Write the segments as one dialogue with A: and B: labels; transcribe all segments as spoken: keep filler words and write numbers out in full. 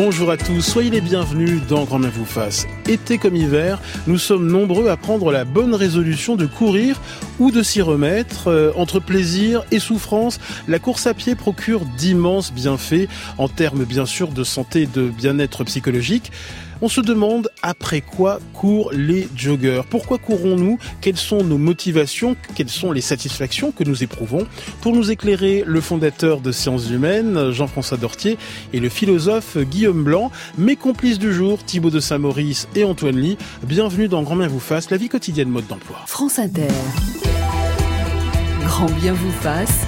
A: Bonjour à tous, soyez les bienvenus dans Grand Bien vous fasse. Été comme hiver, nous sommes nombreux à prendre la bonne résolution de courir ou de s'y remettre. Euh, entre plaisir et souffrance, la course à pied procure d'immenses bienfaits en termes bien sûr de santé et de bien-être psychologique. On se demande après quoi courent les joggeurs. Pourquoi courons-nous ? Quelles sont nos motivations ? Quelles sont les satisfactions que nous éprouvons ? Pour nous éclairer, le fondateur de Sciences Humaines, Jean-François Dortier, et le philosophe Guillaume Blanc, mes complices du jour, Thibaut de Saint-Maurice et Antoine Ly. Bienvenue dans Grand Bien vous fasse, la vie quotidienne mode d'emploi.
B: France Inter. Grand Bien vous fasse.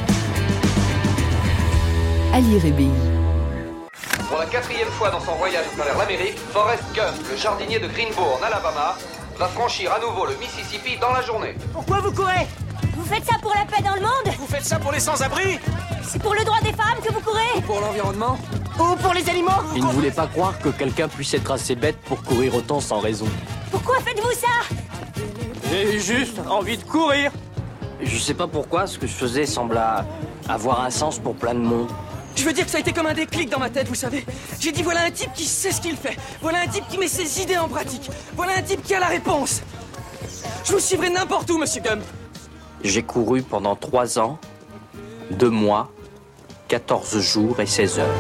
B: Ali Rébi.
C: Pour la quatrième fois dans son voyage à travers l'Amérique, Forrest Gump, le jardinier de Greenbow en Alabama, va franchir à nouveau le Mississippi dans la journée.
D: Pourquoi vous courez ?
E: Vous faites ça pour la paix dans le monde ?
D: Vous faites ça pour les sans-abri ?
E: C'est pour le droit des femmes que vous courez ?
D: Ou pour l'environnement ? Ou pour les animaux ?
F: Il ne voulait pas croire que quelqu'un puisse être assez bête pour courir autant sans raison.
E: Pourquoi faites-vous ça ?
F: J'ai juste envie de courir. Je sais pas pourquoi, ce que je faisais semble avoir un sens pour plein de monde.
D: Je veux dire que ça a été comme un déclic dans ma tête, vous savez. J'ai dit voilà un type qui sait ce qu'il fait. Voilà un type qui met ses idées en pratique. Voilà un type qui a la réponse. Je vous suivrai n'importe où, monsieur Gump.
F: J'ai couru pendant trois ans, deux mois, quatorze jours et seize heures.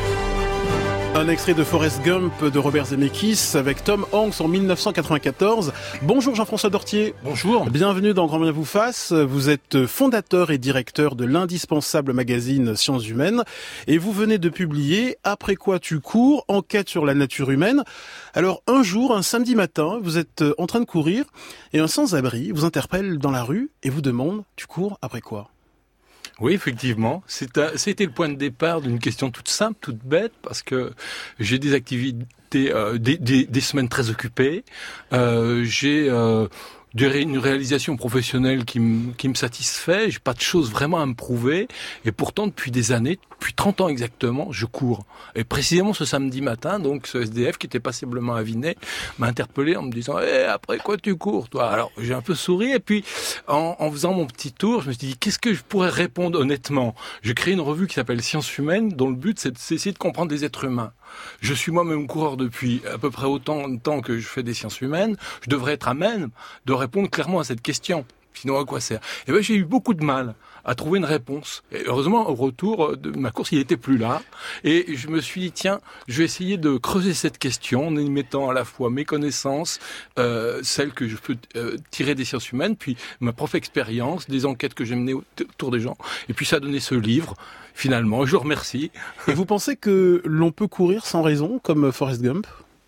A: Un extrait de Forrest Gump de Robert Zemeckis avec Tom Hanks en dix-neuf cent quatre-vingt-quatorze. Bonjour Jean-François Dortier.
G: Bonjour.
A: Bienvenue dans Grand Bien vous fasse. Vous êtes fondateur et directeur de l'indispensable magazine Sciences Humaines et vous venez de publier Après quoi tu cours, enquête sur la nature humaine. Alors un jour, un samedi matin, vous êtes en train de courir et un sans-abri vous interpelle dans la rue et vous demande « Tu cours après quoi ?»
G: Oui, effectivement. C'est un, c'était le point de départ d'une question toute simple, toute bête, parce que j'ai des activités, euh, des, des, des semaines très occupées. Euh, j'ai euh, une réalisation professionnelle qui me, qui me satisfait. J'ai pas de choses vraiment à me prouver. Et pourtant, depuis des années, depuis trente ans exactement, je cours. Et précisément ce samedi matin, donc ce S D F qui était passablement aviné m'a interpellé en me disant hey, « après quoi tu cours, toi ?» Alors j'ai un peu souri et puis en, en faisant mon petit tour, je me suis dit « qu'est-ce que je pourrais répondre honnêtement ?» J'ai créé une revue qui s'appelle Sciences Humaines dont le but c'est d'essayer de comprendre les êtres humains. Je suis moi-même coureur depuis à peu près autant de temps que je fais des sciences humaines. Je devrais être à même de répondre clairement à cette question. Sinon, à quoi sert ? Eh ben, j'ai eu beaucoup de mal à trouver une réponse. Et heureusement, au retour de ma course, il était plus là. Et je me suis dit, tiens, je vais essayer de creuser cette question en y mettant à la fois mes connaissances, euh, celles que je peux euh, tirer des sciences humaines, puis ma propre expérience, des enquêtes que j'ai menées autour des gens. Et puis ça a donné ce livre, finalement. Je vous remercie.
A: Et vous pensez que l'on peut courir sans raison, comme Forrest Gump ?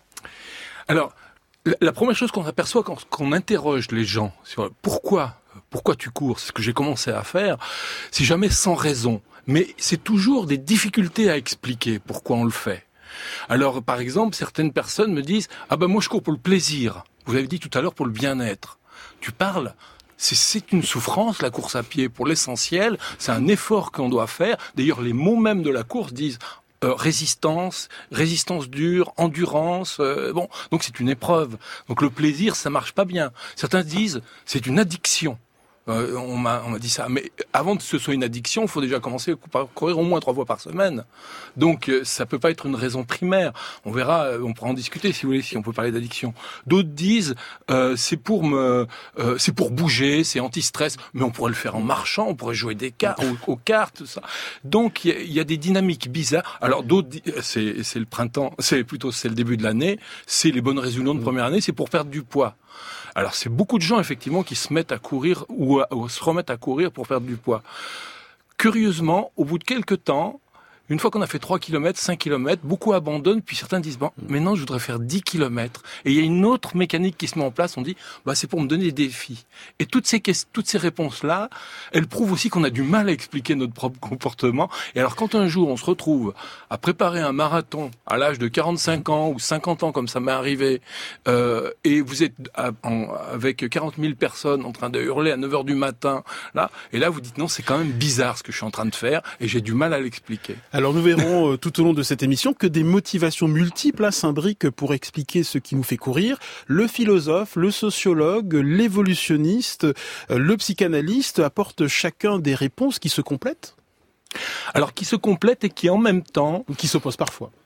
G: Alors, la première chose qu'on aperçoit quand on interroge les gens sur pourquoi Pourquoi tu cours ? C'est ce que j'ai commencé à faire. C'est jamais sans raison. Mais c'est toujours des difficultés à expliquer pourquoi on le fait. Alors, par exemple, certaines personnes me disent « Ah ben moi je cours pour le plaisir. Vous avez dit tout à l'heure pour le bien-être. » Tu parles, c'est, c'est une souffrance la course à pied. Pour l'essentiel, c'est un effort qu'on doit faire. D'ailleurs, les mots mêmes de la course disent Euh, résistance, résistance dure, endurance, euh, bon, donc c'est une épreuve. Donc le plaisir, ça marche pas bien. Certains disent, c'est une addiction. Euh, on m'a, on m'a dit ça. Mais avant que ce soit une addiction, il faut déjà commencer par courir au moins trois fois par semaine. Donc euh, ça peut pas être une raison primaire. On verra, euh, on pourra en discuter si vous voulez, si on peut parler d'addiction. D'autres disent, euh, c'est pour me, euh, c'est pour bouger, c'est anti-stress. Mais on pourrait le faire en marchant, on pourrait jouer des cartes, aux, aux cartes, tout ça. Donc il y, y a des dynamiques bizarres. Alors d'autres, c'est, c'est le printemps, c'est plutôt c'est le début de l'année, c'est les bonnes résolutions de première année, c'est pour perdre du poids. Alors c'est beaucoup de gens effectivement qui se mettent à courir ou, à, ou se remettent à courir pour perdre du poids. Curieusement, au bout de quelques temps, une fois qu'on a fait trois kilomètres, cinq kilomètres, beaucoup abandonnent, puis certains disent, bon, maintenant je voudrais faire dix kilomètres. Et il y a une autre mécanique qui se met en place, on dit, bah c'est pour me donner des défis. Et toutes ces, toutes ces réponses-là, elles prouvent aussi qu'on a du mal à expliquer notre propre comportement. Et alors quand un jour on se retrouve à préparer un marathon à l'âge de quarante-cinq ans ou cinquante ans, comme ça m'est arrivé, euh, et vous êtes à, en, avec quarante mille personnes en train de hurler à neuf heures du matin, là, et là vous dites, non, c'est quand même bizarre ce que je suis en train de faire, et j'ai du mal à l'expliquer.
A: Alors nous verrons euh, tout au long de cette émission que des motivations multiples hein, s'imbriquent pour expliquer ce qui nous fait courir. Le philosophe, le sociologue, l'évolutionniste, euh, le psychanalyste apportent chacun des réponses qui se complètent.
G: Alors qui se complètent et qui en même temps...
A: Ou qui s'opposent parfois.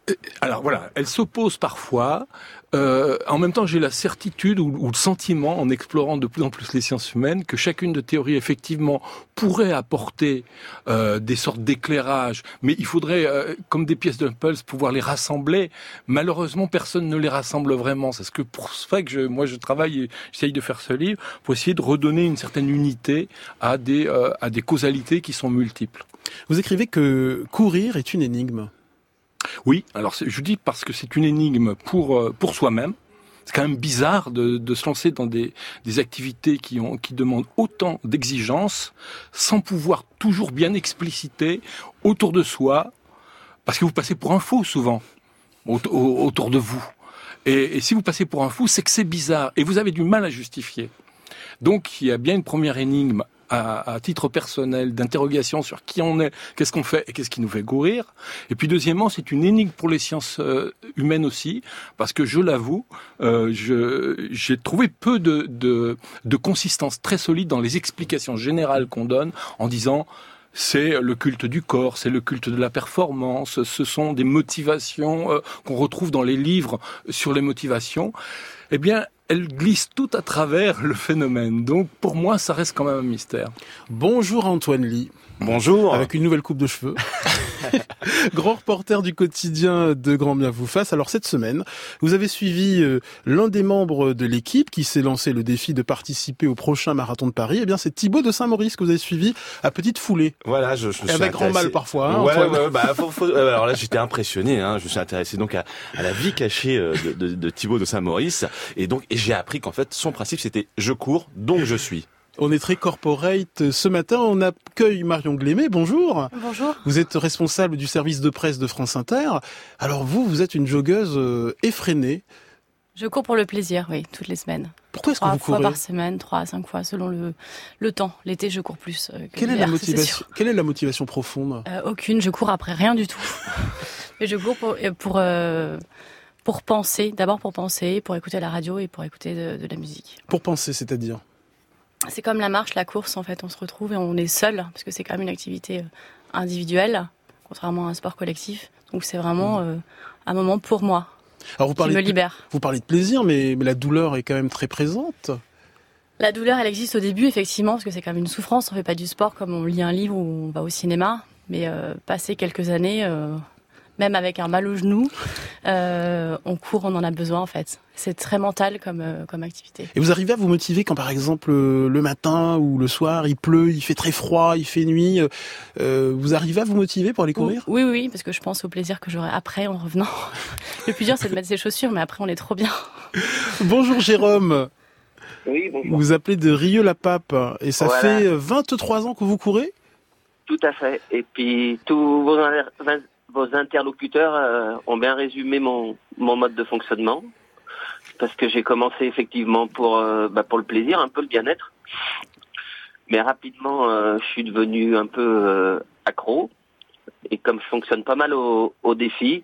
G: Alors voilà, elle s'oppose parfois. Euh, en même temps, j'ai la certitude ou, ou le sentiment, en explorant de plus en plus les sciences humaines, que chacune de théories, effectivement, pourrait apporter euh, des sortes d'éclairage. Mais il faudrait, euh, comme des pièces d'un puzzle, pouvoir les rassembler. Malheureusement, personne ne les rassemble vraiment. C'est ce que pour ça que je, moi, je travaille et j'essaye de faire ce livre, pour essayer de redonner une certaine unité à des, euh, à des causalités qui sont multiples.
A: Vous écrivez que courir est une énigme.
G: Oui, alors je dis parce que c'est une énigme pour pour soi-même. C'est quand même bizarre de, de se lancer dans des, des activités qui ont qui demandent autant d'exigences sans pouvoir toujours bien expliciter autour de soi, parce que vous passez pour un fou souvent autour de vous. Et, et si vous passez pour un fou, c'est que c'est bizarre et vous avez du mal à justifier. Donc il y a bien une première énigme à, à titre personnel d'interrogation sur qui on est, qu'est-ce qu'on fait et qu'est-ce qui nous fait courir. Et puis deuxièmement, c'est une énigme pour les sciences euh, humaines aussi, parce que je l'avoue, euh, je, j'ai trouvé peu de, de, de consistance très solide dans les explications générales qu'on donne en disant c'est le culte du corps, c'est le culte de la performance, ce sont des motivations euh, qu'on retrouve dans les livres sur les motivations. Eh bien, elle glisse tout à travers le phénomène. Donc, pour moi, ça reste quand même un mystère.
A: Bonjour Antoine Ly.
H: Bonjour.
A: Avec une nouvelle coupe de cheveux. Grand reporter du quotidien de Grand Bien vous fasse. Alors cette semaine, vous avez suivi euh, l'un des membres de l'équipe qui s'est lancé le défi de participer au prochain marathon de Paris. Eh bien, c'est Thibaut de Saint-Maurice que vous avez suivi à petite foulée.
H: Voilà, je, je me suis
A: avec grand mal parfois. Hein,
H: ouais, ouais, bah, faut, faut, euh, alors là, j'étais impressionné. Hein, je me suis intéressé donc à, à la vie cachée euh, de, de, de Thibaut de Saint-Maurice, et donc et j'ai appris qu'en fait, son principe c'était je cours, donc je suis.
A: On est très corporate. Ce matin, on accueille Marion Glémé. Bonjour.
I: Bonjour.
A: Vous êtes responsable du service de presse de France Inter. Alors vous, vous êtes une joggeuse effrénée.
I: Je cours pour le plaisir, oui, toutes les semaines.
A: Pourquoi est-ce que vous courez ?
I: Trois fois par semaine, trois à cinq fois, selon le, le temps. L'été, je cours plus euh, que
A: Quelle
I: l'hiver,
A: est la motivation ? Quelle est la motivation profonde ?
I: euh, Aucune, je cours après rien du tout. Mais je cours pour... pour euh, pour penser, d'abord pour penser, pour écouter la radio et pour écouter de, de la musique.
A: Pour penser, c'est-à-dire ?
I: C'est comme la marche, la course, en fait, on se retrouve et on est seul, parce que c'est quand même une activité individuelle, contrairement à un sport collectif. Donc c'est vraiment euh, un moment pour moi,
A: Alors, vous
I: qui
A: parlez
I: me
A: de,
I: libère.
A: Vous parlez de plaisir, mais, mais la douleur est quand même très présente.
I: La douleur, elle existe au début, effectivement, parce que c'est quand même une souffrance. On fait pas du sport comme on lit un livre ou on va au cinéma. Mais euh, passer quelques années... Euh, même avec un mal au genou, euh, on court, on en a besoin en fait. C'est très mental comme euh, comme activité.
A: Et vous arrivez à vous motiver quand par exemple euh, le matin ou le soir, il pleut, il fait très froid, il fait nuit. Euh, vous arrivez à vous motiver pour aller courir ?
I: Oui, oui, oui, parce que je pense au plaisir que j'aurai après en revenant. Le plus dur, c'est de mettre ses chaussures, mais après, on est trop bien.
A: Bonjour Jérôme.
J: Oui, bonjour.
A: Vous vous appelez de Rieux-la-Pape et ça
J: voilà.
A: fait vingt-trois ans que vous courez ?
J: Tout à fait. Et puis tous vos, vos interlocuteurs euh, ont bien résumé mon, mon mode de fonctionnement. Parce que j'ai commencé effectivement pour, euh, bah, pour le plaisir, un peu le bien-être. Mais rapidement, euh, je suis devenu un peu euh, accro. Et comme je fonctionne pas mal au, au défi,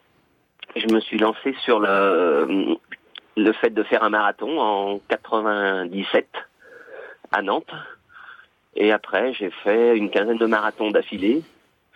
J: je me suis lancé sur le, le fait de faire un marathon en quatre-vingt-dix-sept à Nantes. Et après, j'ai fait une quinzaine de marathons d'affilée.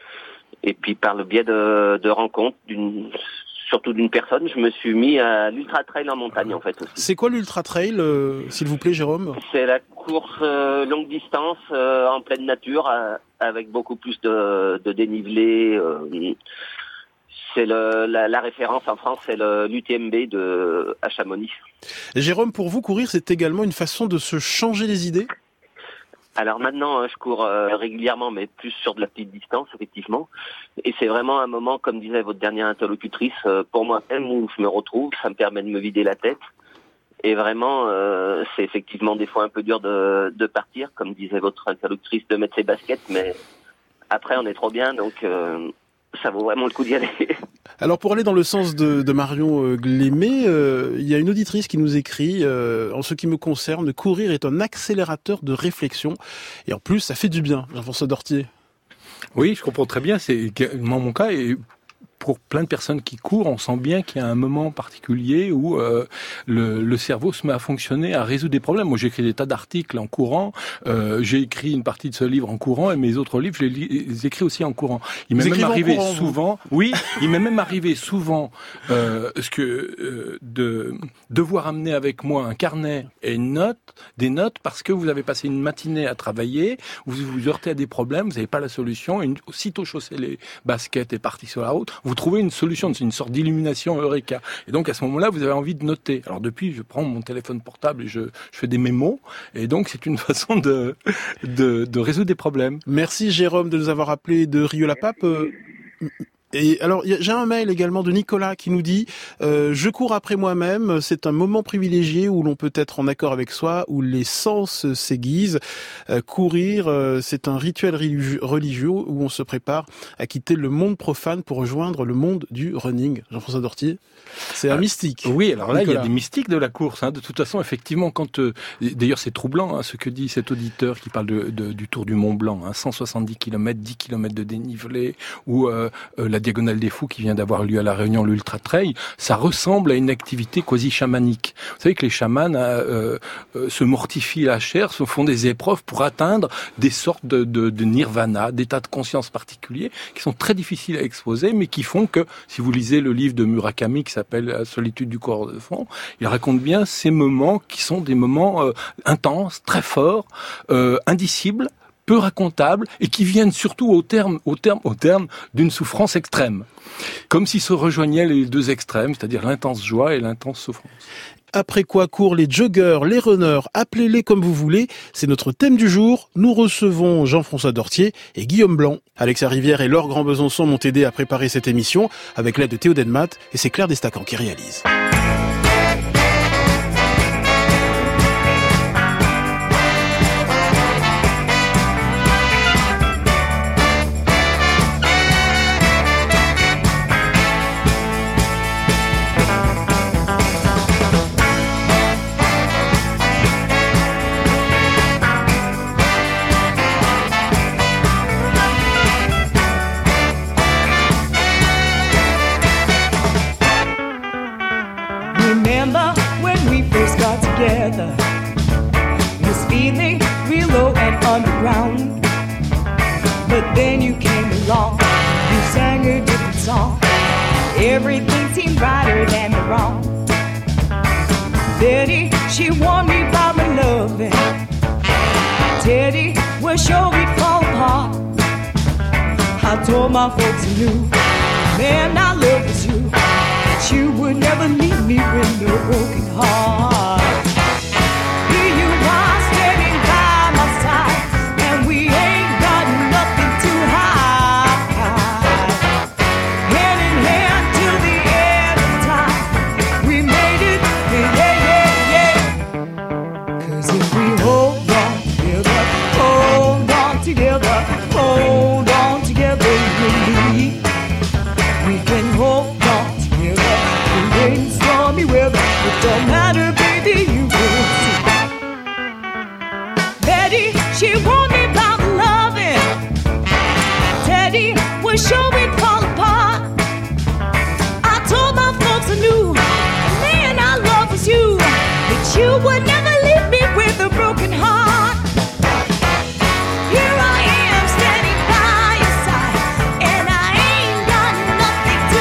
J: Et puis, par le biais de, de rencontres, d'une, surtout d'une personne, je me suis mis à l'ultra trail en montagne, en fait, aussi.
A: C'est quoi l'ultra trail, euh, s'il vous plaît, Jérôme ?
J: C'est la course euh, longue distance euh, en pleine nature, euh, avec beaucoup plus de, de dénivelé. Euh, c'est le, la, la référence en France, c'est le, l'U T M B de, à Chamonix.
A: Et Jérôme, pour vous, courir, c'est également une façon de se changer les idées ?
J: Alors maintenant, je cours euh, régulièrement, mais plus sur de la petite distance, effectivement. Et c'est vraiment un moment, comme disait votre dernière interlocutrice, euh, pour moi-même, où je me retrouve. Ça me permet de me vider la tête. Et vraiment, euh, c'est effectivement des fois un peu dur de, de partir, comme disait votre interlocutrice, de mettre ses baskets. Mais après, on est trop bien, donc euh, ça vaut vraiment le coup d'y aller.
A: Alors pour aller dans le sens de, de Marion euh, Glémé, euh, il y a une auditrice qui nous écrit euh, en ce qui me concerne, courir est un accélérateur de réflexion et en plus ça fait du bien. Jean-François Dortier.
G: Oui, je comprends très bien, c'est mon, mon cas et pour plein de personnes qui courent, on sent bien qu'il y a un moment particulier où euh, le, le cerveau se met à fonctionner, à résoudre des problèmes. Moi, j'ai écrit des tas d'articles en courant, euh, j'ai écrit une partie de ce livre en courant, et mes autres livres, je les, li- les écris aussi en courant. Il m'est même arrivé courant, souvent, vous. oui, il m'est même arrivé souvent euh, ce que euh, de devoir amener avec moi un carnet et une note, des notes, parce que vous avez passé une matinée à travailler, vous vous heurtez à des problèmes, vous n'avez pas la solution, et une, aussitôt chaussé les baskets et parti sur la route, vous trouvez une solution, c'est une sorte d'illumination eureka. Et donc à ce moment-là, vous avez envie de noter. Alors depuis, je prends mon téléphone portable et je, je fais des mémos, et donc c'est une façon de, de, de résoudre des problèmes.
A: Merci Jérôme de nous avoir appelé de Rieux-la-Pape. Euh... Et alors, j'ai un mail également de Nicolas qui nous dit euh, « Je cours après moi-même, c'est un moment privilégié où l'on peut être en accord avec soi, où les sens s'aiguisent. Euh, courir, euh, c'est un rituel religieux où on se prépare à quitter le monde profane pour rejoindre le monde du running. » Jean-François Dortier, c'est un ah, mystique.
G: Oui, alors là, Nicolas. Il y a des mystiques de la course. Hein. De toute façon, effectivement, quand... Euh, d'ailleurs, c'est troublant hein, ce que dit cet auditeur qui parle de, de, du Tour du Mont Blanc. Hein, cent soixante-dix kilomètres, dix kilomètres de dénivelé, ou euh, euh, la Diagonale des Fous qui vient d'avoir lieu à La Réunion, l'Ultra Trail, ça ressemble à une activité quasi chamanique. Vous savez que les chamans euh, euh, se mortifient la chair, se font des épreuves pour atteindre des sortes de, de, de nirvana, d'états de conscience particuliers qui sont très difficiles à exposer, mais qui font que, si vous lisez le livre de Murakami qui s'appelle La solitude du corps de fond, il raconte bien ces moments qui sont des moments euh, intenses, très forts, euh, indicibles, peu racontables et qui viennent surtout au terme, au terme, au terme d'une souffrance extrême. Comme s'ils se rejoignaient les deux extrêmes, c'est-à-dire l'intense joie et l'intense souffrance.
A: Après quoi courent les joggers, les runners, appelez-les comme vous voulez. C'est notre thème du jour. Nous recevons Jean-François Dortier et Guillaume Blanc. Alexa Rivière et Laure Grand-Besançon m'ont aidé à préparer cette émission avec l'aide de Théo Denmat et c'est Claire Destacan qui réalise.
K: Together, was feeling real low and underground. But then you came along, you sang a different song. Everything seemed brighter than the wrong. Betty, she warned me about my loving. Teddy was sure we'd fall apart. I told my folks I knew, man, I love was you. That you would never leave me with no broken heart. Don't matter, baby, you will see. Betty, she warned me about loving. Teddy was sure we'd fall apart. I told my folks I knew, the man I love was you, that you would never leave me with a broken heart. Here I am standing by your side, and I ain't got nothing to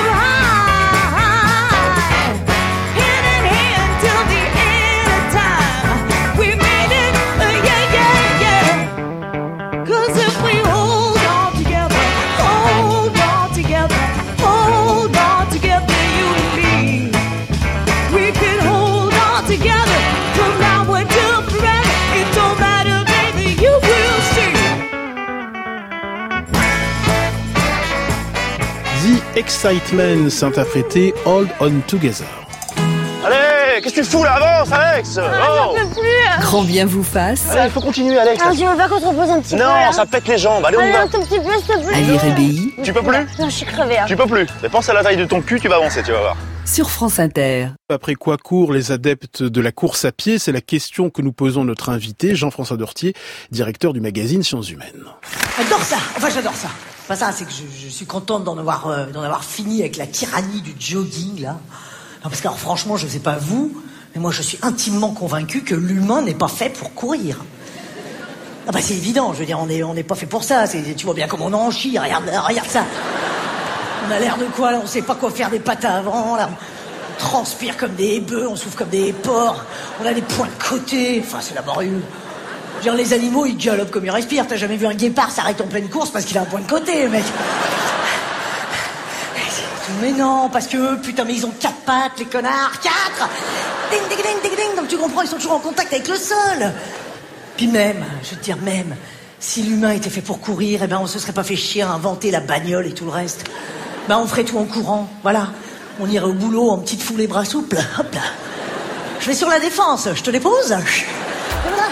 K: hide. Hand in hand till the end of time, we made it, uh, yeah, yeah, yeah. 'Cause if we hold on together, hold on together, hold on together, you and me, we can hold on together from now until forever. It don't matter, baby, you will see.
A: The Excitement s'interprétait Hold On Together.
L: Allez, qu'est-ce que tu fous là? Avance, Alex!
E: Ah,
L: Oh.
E: j'en peux plus.
B: Grand bien vous fasse.
L: Allez, il faut continuer, Alex.
E: Ah, tu veux pas qu'on se repose un petit peu?
L: Non,
E: là
L: ça pète les jambes. Allez, on y
E: Allez,
L: va.
E: un tout petit peu, s'il te plaît.
B: À lire R B I
L: Tu peux plus?
E: Non, je suis crevée. Hein.
L: Tu peux plus. Mais pense à la taille de ton cul, tu vas avancer, tu vas voir.
B: sur France Inter.
A: Après quoi courent les adeptes de la course à pied? C'est la question que nous posons à notre invité, Jean-François Dortier, directeur du magazine Sciences Humaines.
M: J'adore ça. Enfin, j'adore ça. C'est pas ça, c'est que je, je suis contente d'en avoir, euh, d'en avoir fini avec la tyrannie du jogging, là. Non, parce que, alors, franchement, je sais pas vous, mais moi, je suis intimement convaincue que l'humain n'est pas fait pour courir. Ah bah, c'est évident, je veux dire, on n'est on n'est pas fait pour ça. C'est, tu vois bien comment on en chie, regarde, regarde ça. On a l'air de quoi, là? On sait pas quoi faire des pattes à avant, là. On transpire comme des bœufs, on souffle comme des porcs. On a des points de côté. Enfin, c'est laborieux. Genre, les animaux, ils galopent comme ils respirent. T'as jamais vu un guépard s'arrêter en pleine course parce qu'il a un point de côté, mec. Mais non, parce que, putain, mais ils ont quatre pattes, les connards. Quatre! Ding, ding, ding, ding, ding. Donc tu comprends, ils sont toujours en contact avec le sol. Puis même, je veux te dire même, si l'humain était fait pour courir, eh ben on se serait pas fait chier à inventer la bagnole et tout le reste. Ben on ferait tout en courant, voilà. On irait au boulot en petite foule les bras souples. Hop là. Je vais sur la Défense, je te dépose. Et voilà.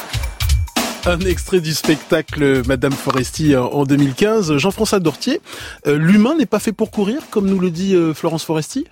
A: Un extrait du spectacle Madame Foresti en deux mille quinze. Jean-François Dortier, euh, l'humain n'est pas fait pour courir, comme nous le dit euh, Florence Foresti?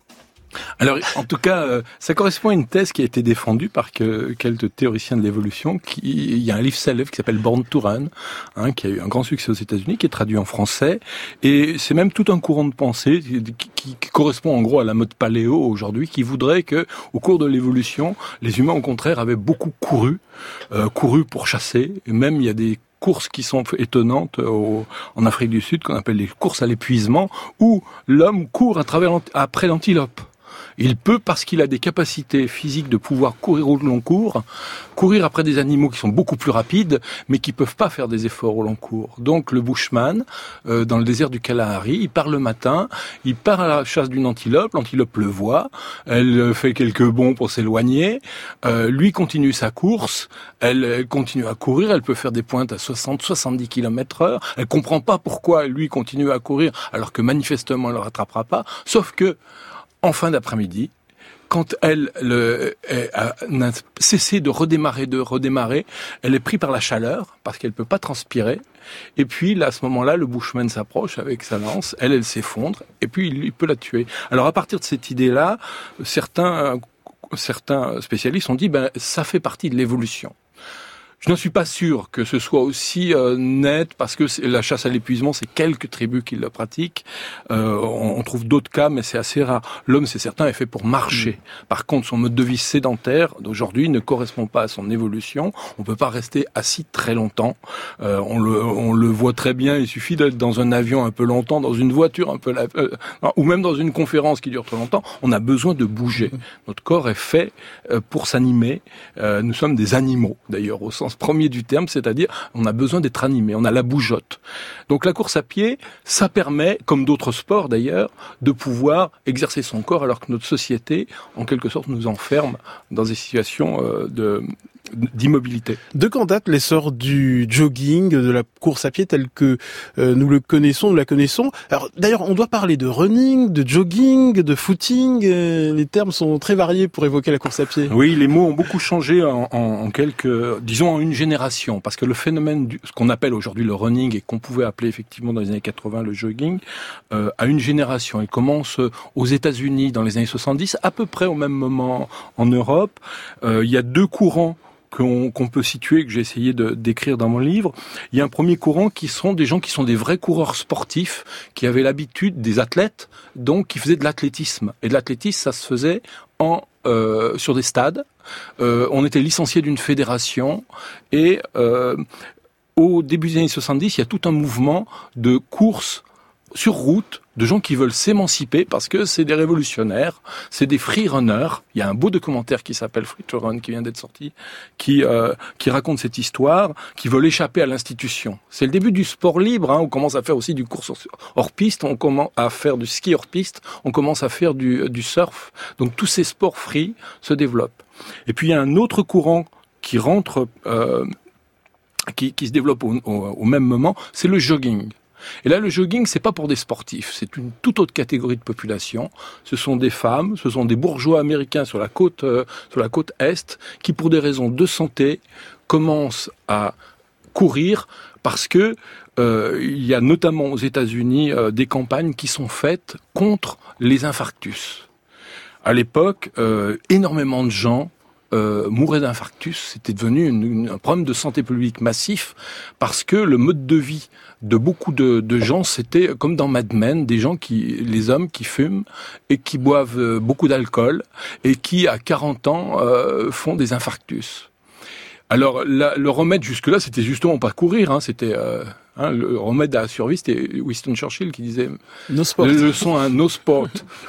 G: Alors, en tout cas, euh, ça correspond à une thèse qui a été défendue par que, quelques théoriciens de l'évolution. Qui, il y a un livre célèbre qui s'appelle Born to Run, hein, qui a eu un grand succès aux États-Unis, qui est traduit en français. Et c'est même tout un courant de pensée qui, qui, qui correspond en gros à la mode paléo aujourd'hui, qui voudrait que, au cours de l'évolution, les humains, au contraire, avaient beaucoup couru, euh, couru pour chasser. Et même, il y a des courses qui sont étonnantes au, en Afrique du Sud, qu'on appelle les courses à l'épuisement, où l'homme court à travers, après l'antilope. Il peut, parce qu'il a des capacités physiques de pouvoir courir au long cours, courir après des animaux qui sont beaucoup plus rapides, mais qui peuvent pas faire des efforts au long cours. Donc le bushman, euh, dans le désert du Kalahari, il part le matin, il part à la chasse d'une antilope, l'antilope le voit, elle fait quelques bonds pour s'éloigner, euh, lui continue sa course, elle, elle continue à courir, elle peut faire des pointes à soixante à soixante-dix kilomètres heure, elle comprend pas pourquoi lui continue à courir, alors que manifestement elle le rattrapera pas, sauf que en fin d'après-midi, quand elle, le, elle a cessé de redémarrer, de redémarrer, elle est prise par la chaleur, parce qu'elle peut pas transpirer. Et puis, là, à ce moment-là, le bushman s'approche avec sa lance, elle, elle s'effondre, et puis il, il peut la tuer. Alors, à partir de cette idée-là, certains, certains spécialistes ont dit, ben, ça fait partie de l'évolution. Je n'en suis pas sûr que ce soit aussi euh, net, parce que la chasse à l'épuisement, c'est quelques tribus qui le pratiquent. Euh, on, on trouve d'autres cas, mais c'est assez rare. L'homme, c'est certain, est fait pour marcher. Par contre, son mode de vie sédentaire d'aujourd'hui ne correspond pas à son évolution. On peut pas rester assis très longtemps. Euh, on, le, on le voit très bien. Il suffit d'être dans un avion un peu longtemps, dans une voiture un peu, euh, ou même dans une conférence qui dure trop longtemps. On a besoin de bouger. Notre corps est fait euh, pour s'animer. Euh, nous sommes des animaux, d'ailleurs, au sens premier du terme, c'est-à-dire on a besoin d'être animé, on a la bougeotte. Donc la course à pied, ça permet, comme d'autres sports d'ailleurs, de pouvoir exercer son corps alors que notre société, en quelque sorte, nous enferme dans des situations euh, de d'immobilité.
A: De quand date l'essor du jogging, de la course à pied telle que euh, nous le connaissons, nous la connaissons? Alors d'ailleurs, on doit parler de running, de jogging, de footing. Euh, les termes sont très variés pour évoquer la course à pied.
G: Oui, les mots ont beaucoup changé en, en, en quelques, disons, en une génération, parce que le phénomène, du, ce qu'on appelle aujourd'hui le running et qu'on pouvait appeler effectivement dans les années quatre-vingts le jogging, euh, a une génération. Il commence aux États-Unis dans les années soixante-dix, à peu près au même moment en Europe. Euh, il y a deux courants Qu'on, qu'on peut situer, que j'ai essayé de décrire dans mon livre. Il y a un premier courant qui sont des gens qui sont des vrais coureurs sportifs, qui avaient l'habitude, des athlètes, donc qui faisaient de l'athlétisme. Et de l'athlétisme, ça se faisait en euh, sur des stades. Euh, on était licencié d'une fédération et euh, au début des années soixante-dix, il y a tout un mouvement de course sur route, de gens qui veulent s'émanciper parce que c'est des révolutionnaires, c'est des free runners. Il y a un beau documentaire qui s'appelle Free to Run qui vient d'être sorti, qui euh, qui raconte cette histoire, qui veulent échapper à l'institution. C'est le début du sport libre. Hein, on commence à faire aussi du course hors piste, on commence à faire du ski hors piste, on commence à faire du du surf. Donc tous ces sports free se développent. Et puis il y a un autre courant qui rentre, euh, qui qui se développe au, au, au même moment, c'est le jogging. Et là, le jogging, c'est pas pour des sportifs, c'est une toute autre catégorie de population. Ce sont des femmes, ce sont des bourgeois américains sur la côte, euh, sur la côte est, qui, pour des raisons de santé, commencent à courir parce que euh, il y a notamment aux États-Unis euh, des campagnes qui sont faites contre les infarctus. À l'époque, euh, énormément de gens euh, mouraient d'infarctus. C'était devenu une, une, un problème de santé publique massif parce que le mode de vie de beaucoup de, de gens, c'était comme dans Mad Men, des gens qui, les hommes qui fument et qui boivent beaucoup d'alcool et qui, à quarante ans, euh, font des infarctus. Alors, la, le remède jusque-là, c'était justement pas courir, hein, c'était euh, hein, le remède à la survie, c'était Winston Churchill qui disait
A: no sport.
G: Le leçon à no sport,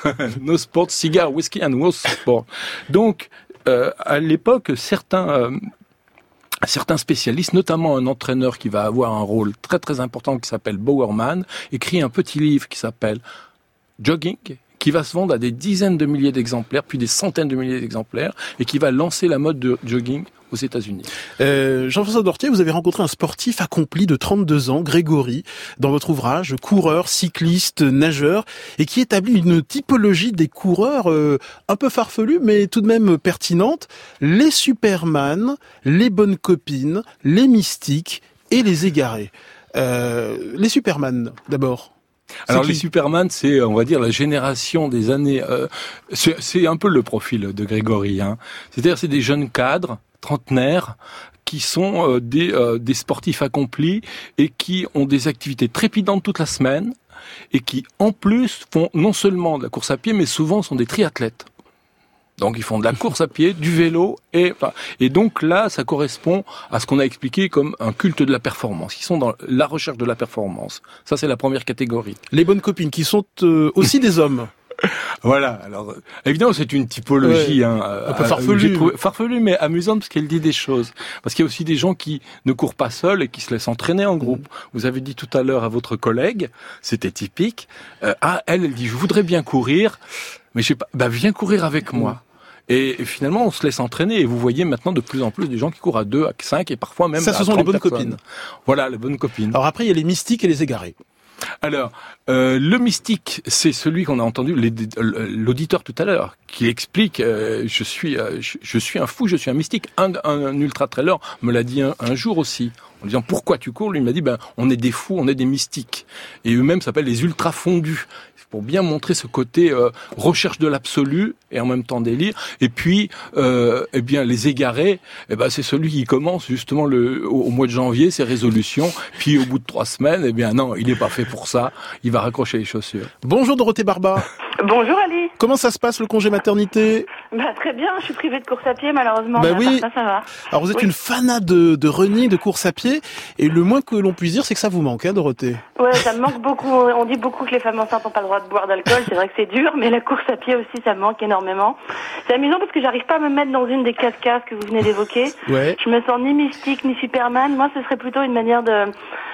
G: no sport, cigare, whisky and no sport. Donc, euh, à l'époque, certains euh, certains spécialistes, notamment un entraîneur qui va avoir un rôle très très important qui s'appelle Bowerman, écrit un petit livre qui s'appelle Jogging, qui va se vendre à des dizaines de milliers d'exemplaires, puis des centaines de milliers d'exemplaires, et qui va lancer la mode de jogging aux États-Unis.
A: Euh, Jean-François Dortier, vous avez rencontré un sportif accompli de trente-deux ans, Grégory, dans votre ouvrage, coureur, cycliste, nageur, et qui établit une typologie des coureurs euh, un peu farfelue, mais tout de même pertinente. Les Superman, les bonnes copines, les mystiques et les égarés. Euh, les Superman, d'abord.
G: Alors les Superman, c'est, on va dire, la génération des années... Euh, c'est, c'est un peu le profil de Grégory. Hein. C'est-à-dire, c'est des jeunes cadres, trentenaires, qui sont euh, des, euh, des sportifs accomplis et qui ont des activités trépidantes toute la semaine et qui, en plus, font non seulement de la course à pied, mais souvent sont des triathlètes. Donc ils font de la course à pied, du vélo, et et donc là, ça correspond à ce qu'on a expliqué comme un culte de la performance. Ils sont dans la recherche de la performance. Ça, c'est la première catégorie.
A: Les bonnes copines, qui sont euh, aussi des hommes.
G: Voilà. Alors, évidemment, c'est une typologie, ouais, hein,
A: un peu farfelue,
G: farfelue, mais amusante parce qu'elle dit des choses. Parce qu'il y a aussi des gens qui ne courent pas seuls et qui se laissent entraîner en groupe. Mmh. Vous avez dit tout à l'heure à votre collègue, c'était typique. Euh, ah, elle, elle dit, je voudrais bien courir, mais je sais pas. Bah, viens courir avec moi. Mmh. Et finalement, on se laisse entraîner. Et vous voyez maintenant de plus en plus des gens qui courent à deux, à cinq, et parfois même
A: ça,
G: à
A: ce sont les bonnes
G: personnes.
A: copines.
G: Voilà, les bonnes copines.
A: Alors après, il y a les mystiques et les égarés.
G: Alors, euh, le mystique, c'est celui qu'on a entendu, l'auditeur tout à l'heure, qui explique euh, je suis, euh, je, je suis un fou, je suis un mystique. Un, un, un ultra-trailer me l'a dit un, un jour aussi, en disant pourquoi tu cours. Lui il m'a dit ben on est des fous, on est des mystiques. Et eux-mêmes s'appellent les ultra-fondus. Pour bien montrer ce côté euh, recherche de l'absolu et en même temps délire. Et puis, euh, eh bien, les égarés, eh ben, c'est celui qui commence justement le, au, au mois de janvier ses résolutions. Puis au bout de trois semaines, eh bien non, il n'est pas fait pour ça. Il va raccrocher les chaussures.
A: Bonjour Dorothée Barba.
N: Bonjour Ali.
A: Comment ça se passe le congé maternité?
N: Bah très bien, je suis privée de course à pied malheureusement.
A: Bah
N: mais
A: oui.
N: Ça, ça va.
A: Alors vous êtes
N: oui.
A: une fanat de, de running, de course à pied, et le moins que l'on puisse dire, c'est que ça vous manque, hein, Dorothée?
N: Ouais, ça me manque beaucoup. On dit beaucoup que les femmes enceintes n'ont pas le droit de boire d'alcool. C'est vrai que c'est dur, mais la course à pied aussi, ça me manque énormément. C'est amusant parce que j'arrive pas à me mettre dans une des quatre cases que vous venez d'évoquer.
A: Ouais.
N: Je me sens ni mystique ni Superman. Moi, ce serait plutôt une manière de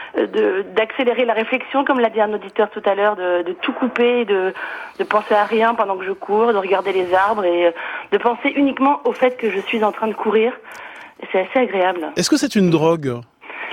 N: de d'accélérer la réflexion, comme l'a dit un auditeur tout à l'heure, de, de tout couper, de de penser à rien pendant que je cours, de regarder les arbres et de penser uniquement au fait que je suis en train de courir. Et c'est assez agréable.
A: Est-ce que c'est une drogue?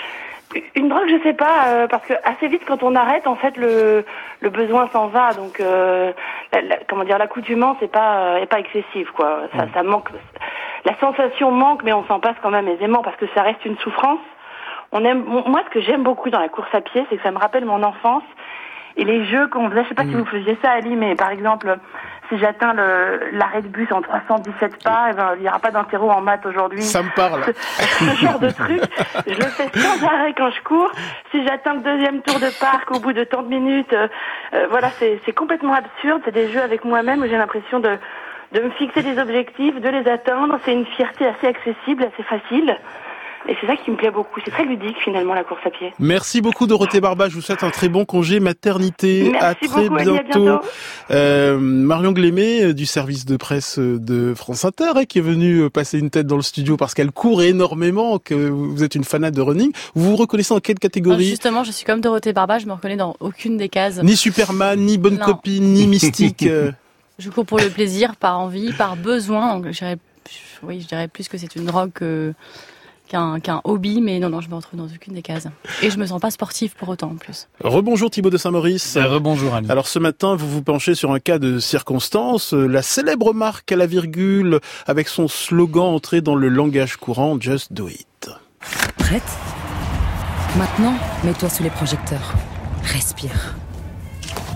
N: Une drogue, je sais pas, euh, parce que assez vite quand on arrête, en fait, le le besoin s'en va. Donc, euh, la, la, comment dire, l'accoutumance est pas euh, est pas excessive, quoi. Ça, ça manque. La sensation manque, mais on s'en passe quand même aisément parce que ça reste une souffrance. On aime. Moi, ce que j'aime beaucoup dans la course à pied, c'est que ça me rappelle mon enfance et les jeux qu'on faisait. Je sais pas mmh. si vous faisiez ça, Ali, mais par exemple, si j'atteins le l'arrêt de bus en trois cent dix-sept pas, eh ben, il n'y aura pas d'interro en maths aujourd'hui.
A: Ça me parle.
N: Ce, ce genre de truc, je le fais sans arrêt quand je cours. Si j'atteins le deuxième tour de parc au bout de tant de minutes, euh, euh, voilà, c'est c'est complètement absurde. C'est des jeux avec moi-même où j'ai l'impression de de me fixer des objectifs, de les atteindre. C'est une fierté assez accessible, assez facile. Et c'est ça qui me plaît beaucoup. C'est très ludique, finalement, la course à pied.
A: Merci beaucoup, Dorothée Barba. Je vous souhaite un très bon congé maternité.
N: Merci
A: à très
N: beaucoup,
A: bientôt.
N: Ali, à bientôt.
A: Euh, Marion Glémé, du service de presse de France Inter, hein, qui est venue passer une tête dans le studio parce qu'elle court énormément, que vous êtes une fanat de running. Vous vous reconnaissez dans quelle catégorie?
I: Justement, je suis comme Dorothée Barba, je me reconnais dans aucune des cases.
A: Ni Superman, ni bonne
I: non.
A: copine, ni mystique. euh...
I: Je cours pour le plaisir, par envie, par besoin. Donc, je dirais, oui, je dirais plus que c'est une drogue que... Qu'un, qu'un hobby, mais non, non, je me retrouve dans aucune des cases. Et je me sens pas sportive pour autant, en plus.
A: Rebonjour Thibaut de Saint-Maurice.
O: Euh, rebonjour Ali.
A: Alors ce matin, vous vous penchez sur un cas de circonstance. La célèbre marque à la virgule, avec son slogan entré dans le langage courant, Just Do It.
B: Prête? Maintenant, mets-toi sous les projecteurs. Respire.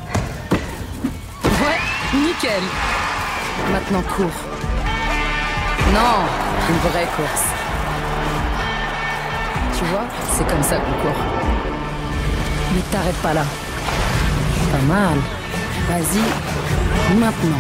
B: Ouais, nickel. Maintenant cours. Non, une vraie course. Tu vois, c'est comme ça qu'on court. Ne t'arrête pas là. Pas mal. Vas-y, maintenant.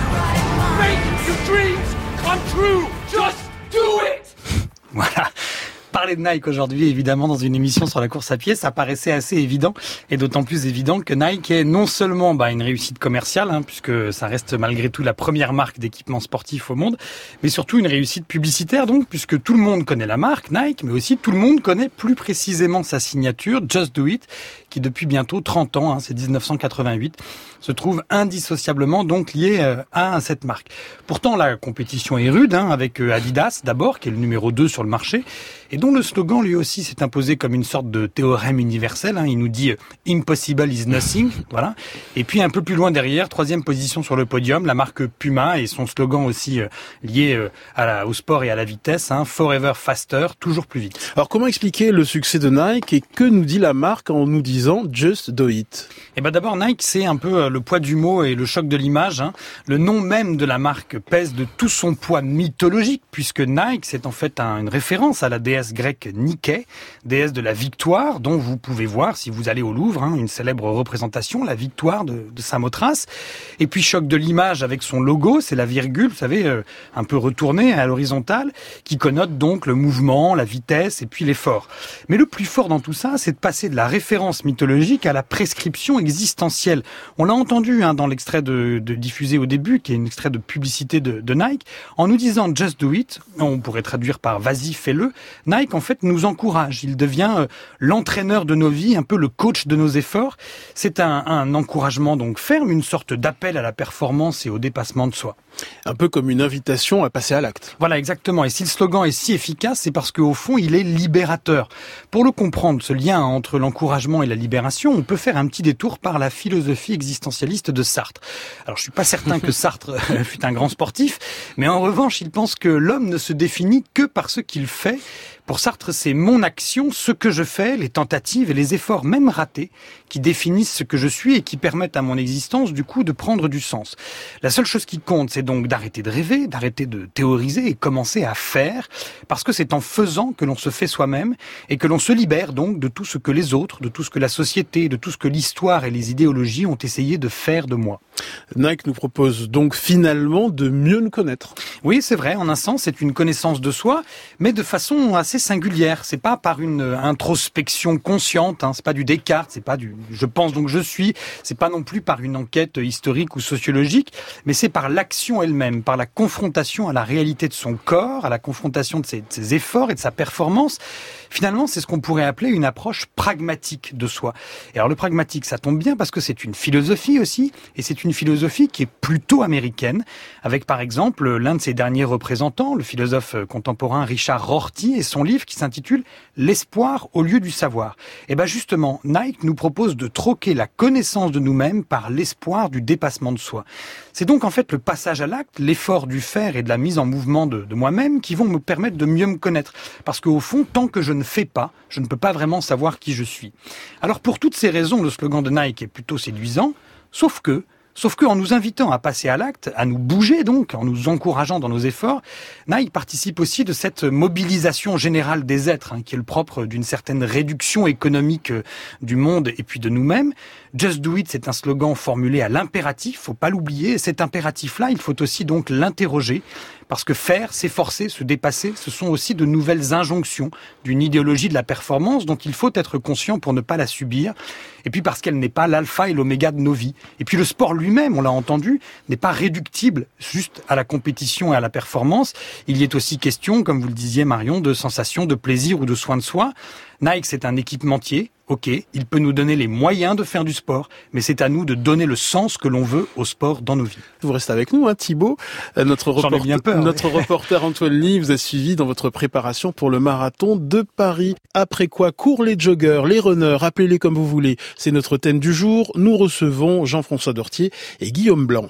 K: Make your dreams come true. Just do it.
O: Voilà. Parler de Nike aujourd'hui, évidemment, dans une émission sur la course à pied, ça paraissait assez évident, et d'autant plus évident que Nike est non seulement bah, une réussite commerciale, hein, puisque ça reste malgré tout la première marque d'équipement sportif au monde, mais surtout une réussite publicitaire, donc, puisque tout le monde connaît la marque Nike, mais aussi tout le monde connaît plus précisément sa signature, Just Do It, qui depuis bientôt trente ans, hein, c'est dix-neuf cent quatre-vingt-huit, se trouve indissociablement donc lié euh, à cette marque. Pourtant, la compétition est rude, hein, avec euh, Adidas d'abord, qui est le numéro deux sur le marché, et dont le slogan lui aussi s'est imposé comme une sorte de théorème universel. Hein. Il nous dit euh, « Impossible is nothing ». Voilà. Et puis un peu plus loin derrière, troisième position sur le podium, la marque Puma et son slogan aussi euh, lié euh, à la, au sport et à la vitesse, hein, « Forever faster », toujours plus vite.
A: Alors comment expliquer le succès de Nike et que nous dit la marque en nous disant « Just do it ».
O: Eh ben d'abord, Nike, c'est un peu le poids du mot et le choc de l'image. Hein. Le nom même de la marque pèse de tout son poids mythologique, puisque Nike, c'est en fait un, une référence à la déesse grecque Nike, déesse de la victoire, dont vous pouvez voir, si vous allez au Louvre, hein, une célèbre représentation, la victoire de, de Samothrace. Et puis choc de l'image avec son logo, c'est la virgule, vous savez, euh, un peu retournée à l'horizontale, qui connote donc le mouvement, la vitesse et puis l'effort. Mais le plus fort dans tout ça, c'est de passer de la référence mythologique à la prescription existentielle. On l'a entendu hein, dans l'extrait de, de diffusé au début, qui est un extrait de publicité de, de Nike, en nous disant « Just do it », on pourrait traduire par « vas-y, fais-le », Nike en fait nous encourage, il devient euh, l'entraîneur de nos vies, un peu le coach de nos efforts. C'est un, un encouragement donc ferme, une sorte d'appel à la performance et au dépassement de soi.
A: Un peu comme une invitation à passer à l'acte.
O: Voilà, exactement. Et si le slogan est si efficace, c'est parce qu'au fond, il est libérateur. Pour le comprendre, ce lien entre l'encouragement et la libération, on peut faire un petit détour par la philosophie existentialiste de Sartre. Alors, je suis pas certain que Sartre fut un grand sportif, mais en revanche, il pense que l'homme ne se définit que par ce qu'il fait. Pour Sartre, c'est mon action, ce que je fais, les tentatives et les efforts, même ratés, qui définissent ce que je suis et qui permettent à mon existence, du coup, de prendre du sens. La seule chose qui compte, c'est donc d'arrêter de rêver, d'arrêter de théoriser et commencer à faire, parce que c'est en faisant que l'on se fait soi-même et que l'on se libère donc de tout ce que les autres, de tout ce que la société, de tout ce que l'histoire et les idéologies ont essayé de faire de moi.
A: Nike nous propose donc finalement de mieux nous connaître.
O: Oui, c'est vrai, en un sens, c'est une connaissance de soi, mais de façon assez singulière. C'est pas par une introspection consciente, hein, c'est pas du Descartes, c'est pas du je pense donc je suis, c'est pas non plus par une enquête historique ou sociologique, mais c'est par l'action elle-même, par la confrontation à la réalité de son corps, à la confrontation de ses, de ses efforts et de sa performance. Finalement, c'est ce qu'on pourrait appeler une approche pragmatique de soi. Et alors le pragmatique, ça tombe bien parce que c'est une philosophie aussi, et c'est une philosophie qui est plutôt américaine, avec par exemple l'un de ses derniers représentants, le philosophe contemporain Richard Rorty, et son livre qui s'intitule « L'espoir au lieu du savoir ». Et ben justement, Nike nous propose de troquer la connaissance de nous-mêmes par l'espoir du dépassement de soi. C'est donc en fait le passage à l'acte, l'effort du faire et de la mise en mouvement de, de moi-même qui vont me permettre de mieux me connaître. Parce qu'au fond, tant que je ne fais pas, je ne peux pas vraiment savoir qui je suis. Alors pour toutes ces raisons, le slogan de Nike est plutôt séduisant, sauf que Sauf qu'en nous invitant à passer à l'acte, à nous bouger donc, en nous encourageant dans nos efforts, Nike participe aussi de cette mobilisation générale des êtres, hein, qui est le propre d'une certaine réduction économique du monde et puis de nous-mêmes. Just do it, c'est un slogan formulé à l'impératif, faut pas l'oublier. Et cet impératif-là, il faut aussi donc l'interroger, parce que faire, s'efforcer, se dépasser, ce sont aussi de nouvelles injonctions d'une idéologie de la performance dont il faut être conscient pour ne pas la subir. Et puis parce qu'elle n'est pas l'alpha et l'oméga de nos vies. Et puis le sport lui-même, on l'a entendu, n'est pas réductible juste à la compétition et à la performance. Il y est aussi question, comme vous le disiez Marion, de sensations, de plaisir ou de soin de soi. Nike, c'est un équipementier. Ok, il peut nous donner les moyens de faire du sport, mais c'est à nous de donner le sens que l'on veut au sport dans nos vies.
A: Vous restez avec nous, hein, Thibaut. Euh, notre reporter,
O: bien peur,
A: notre
O: oui.
A: reporter Antoine Lee vous a suivi dans votre préparation pour le marathon de Paris. Après quoi, courent les joggeurs, les runners, appelez-les comme vous voulez. C'est notre thème du jour. Nous recevons Jean-François Dortier et Guillaume Blanc.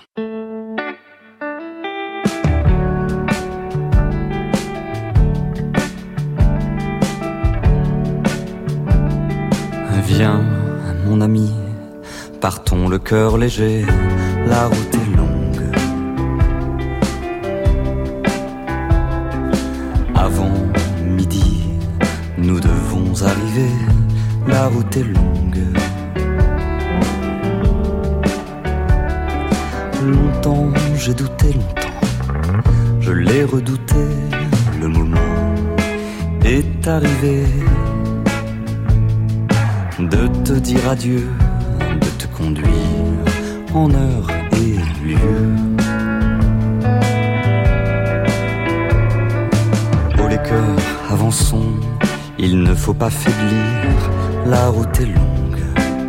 P: Viens, mon ami, partons le cœur léger, la route est longue. sans arriver, la route est longue. Longtemps j'ai douté, longtemps je l'ai redouté. Le moment est arrivé de te dire adieu, de te conduire en heure et lieu. Oh les cœurs, avançons, il ne faut pas faiblir, la route est longue.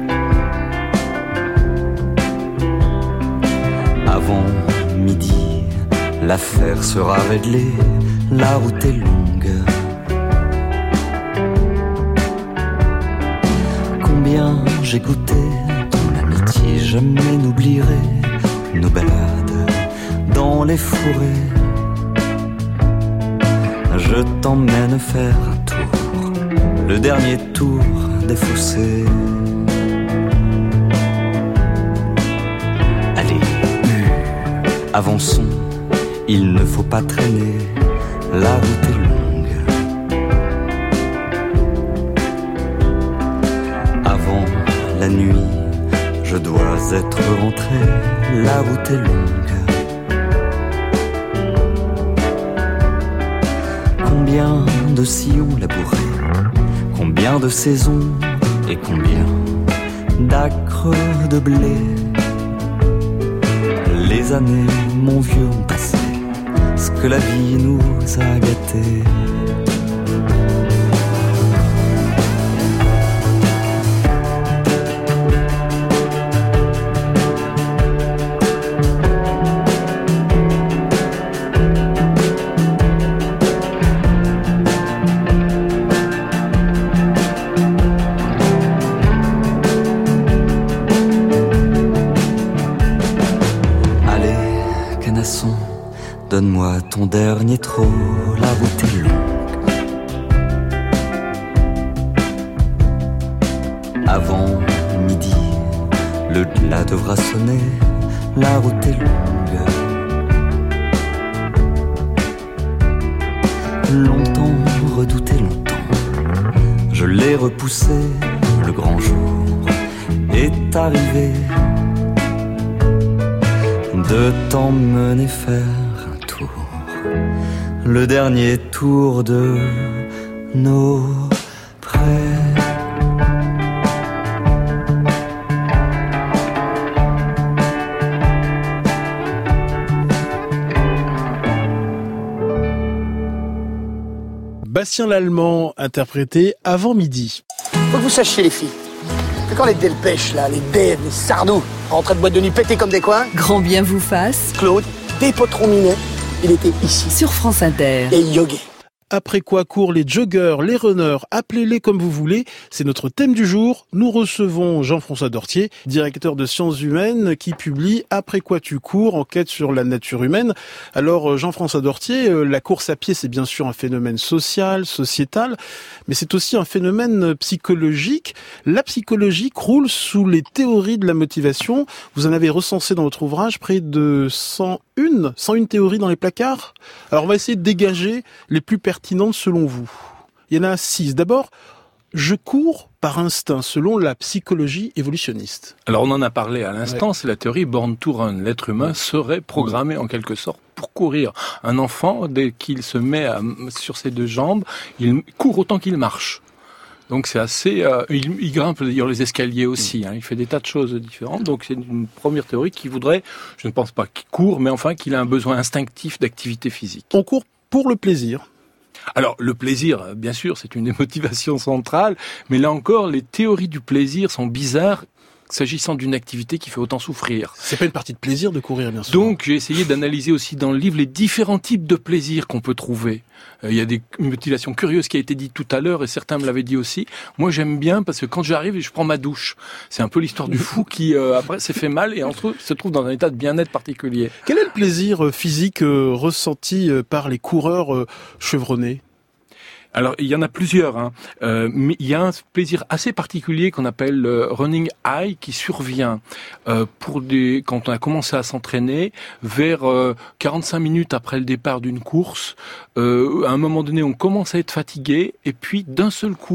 P: Avant midi, l'affaire sera réglée, la route est longue. Combien j'ai goûté ton amitié, jamais n'oublierai nos balades dans les forêts. Je t'emmène faire un tour, le dernier tour des fossés. Allez, avançons, il ne faut pas traîner, la route est longue. Avant la nuit, je dois être rentré, la route est longue. Combien de sillons labourés, combien de saisons et combien d'acres de blé. Les années, mon vieux, ont passé ce que la vie nous a gâtés. Donne-moi ton dernier trot, la route est longue. Avant midi, le glas devra sonner, la route est longue. Longtemps redouté, longtemps, je l'ai repoussé, le grand jour est arrivé de t'emmener faire le dernier tour de nos prés.
A: Bastien Lallemand, interprété Avant midi.
Q: Faut que vous sachiez, les filles, que quand les delpêches, là, les dèves, les sardous, rentraient de boîte de nuit pétés comme des coins.
R: Grand bien vous fasse.
Q: Claude, des potrons minets, il était ici.
R: Sur France Inter.
Q: Et yogué.
A: Après quoi courent les joggers, les runners, appelez-les comme vous voulez. C'est notre thème du jour. Nous recevons Jean-François Dortier, directeur de sciences humaines, qui publie Après quoi tu cours, enquête sur la nature humaine. Alors Jean-François Dortier, la course à pied, c'est bien sûr un phénomène social, sociétal, mais c'est aussi un phénomène psychologique. La psychologie croule sous les théories de la motivation. Vous en avez recensé dans votre ouvrage près de cent un, cent un théories dans les placards. Alors on va essayer de dégager les plus pertinentes selon vous. Il y en a six. D'abord, je cours par instinct, selon la psychologie évolutionniste.
G: Alors on en a parlé à l'instant, ouais. C'est la théorie Born to Run. L'être humain ouais. serait programmé en quelque sorte pour courir. Un enfant, dès qu'il se met à, sur ses deux jambes, il court autant qu'il marche. Donc c'est assez... Euh, il, il grimpe d'ailleurs les escaliers aussi, hein, il fait des tas de choses différentes. Donc c'est une première théorie qui voudrait, je ne pense pas qu'il court, mais enfin qu'il a un besoin instinctif d'activité physique.
A: On court pour le plaisir.
G: Alors, le plaisir, bien sûr, c'est une des motivations centrales, mais là encore, les théories du plaisir sont bizarres s'agissant d'une activité qui fait autant souffrir.
A: C'est pas une partie de plaisir de courir, bien sûr.
G: Donc, j'ai essayé d'analyser aussi dans le livre les différents types de plaisir qu'on peut trouver. Euh, il y a des motivations curieuses qui a été dit tout à l'heure, et certains me l'avaient dit aussi. Moi, j'aime bien parce que quand j'arrive, je prends ma douche. C'est un peu l'histoire du fou qui, euh, après, s'est fait mal et entre se trouve dans un état de bien-être particulier.
A: Quel est le plaisir physique euh, ressenti euh, par les coureurs euh, chevronnés ?
G: Alors, il y en a plusieurs, hein. euh, mais il y a un plaisir assez particulier qu'on appelle le running high qui survient euh, pour des quand on a commencé à s'entraîner vers euh, quarante-cinq minutes après le départ d'une course. Euh, à un moment donné, on commence à être fatigué et puis d'un seul coup,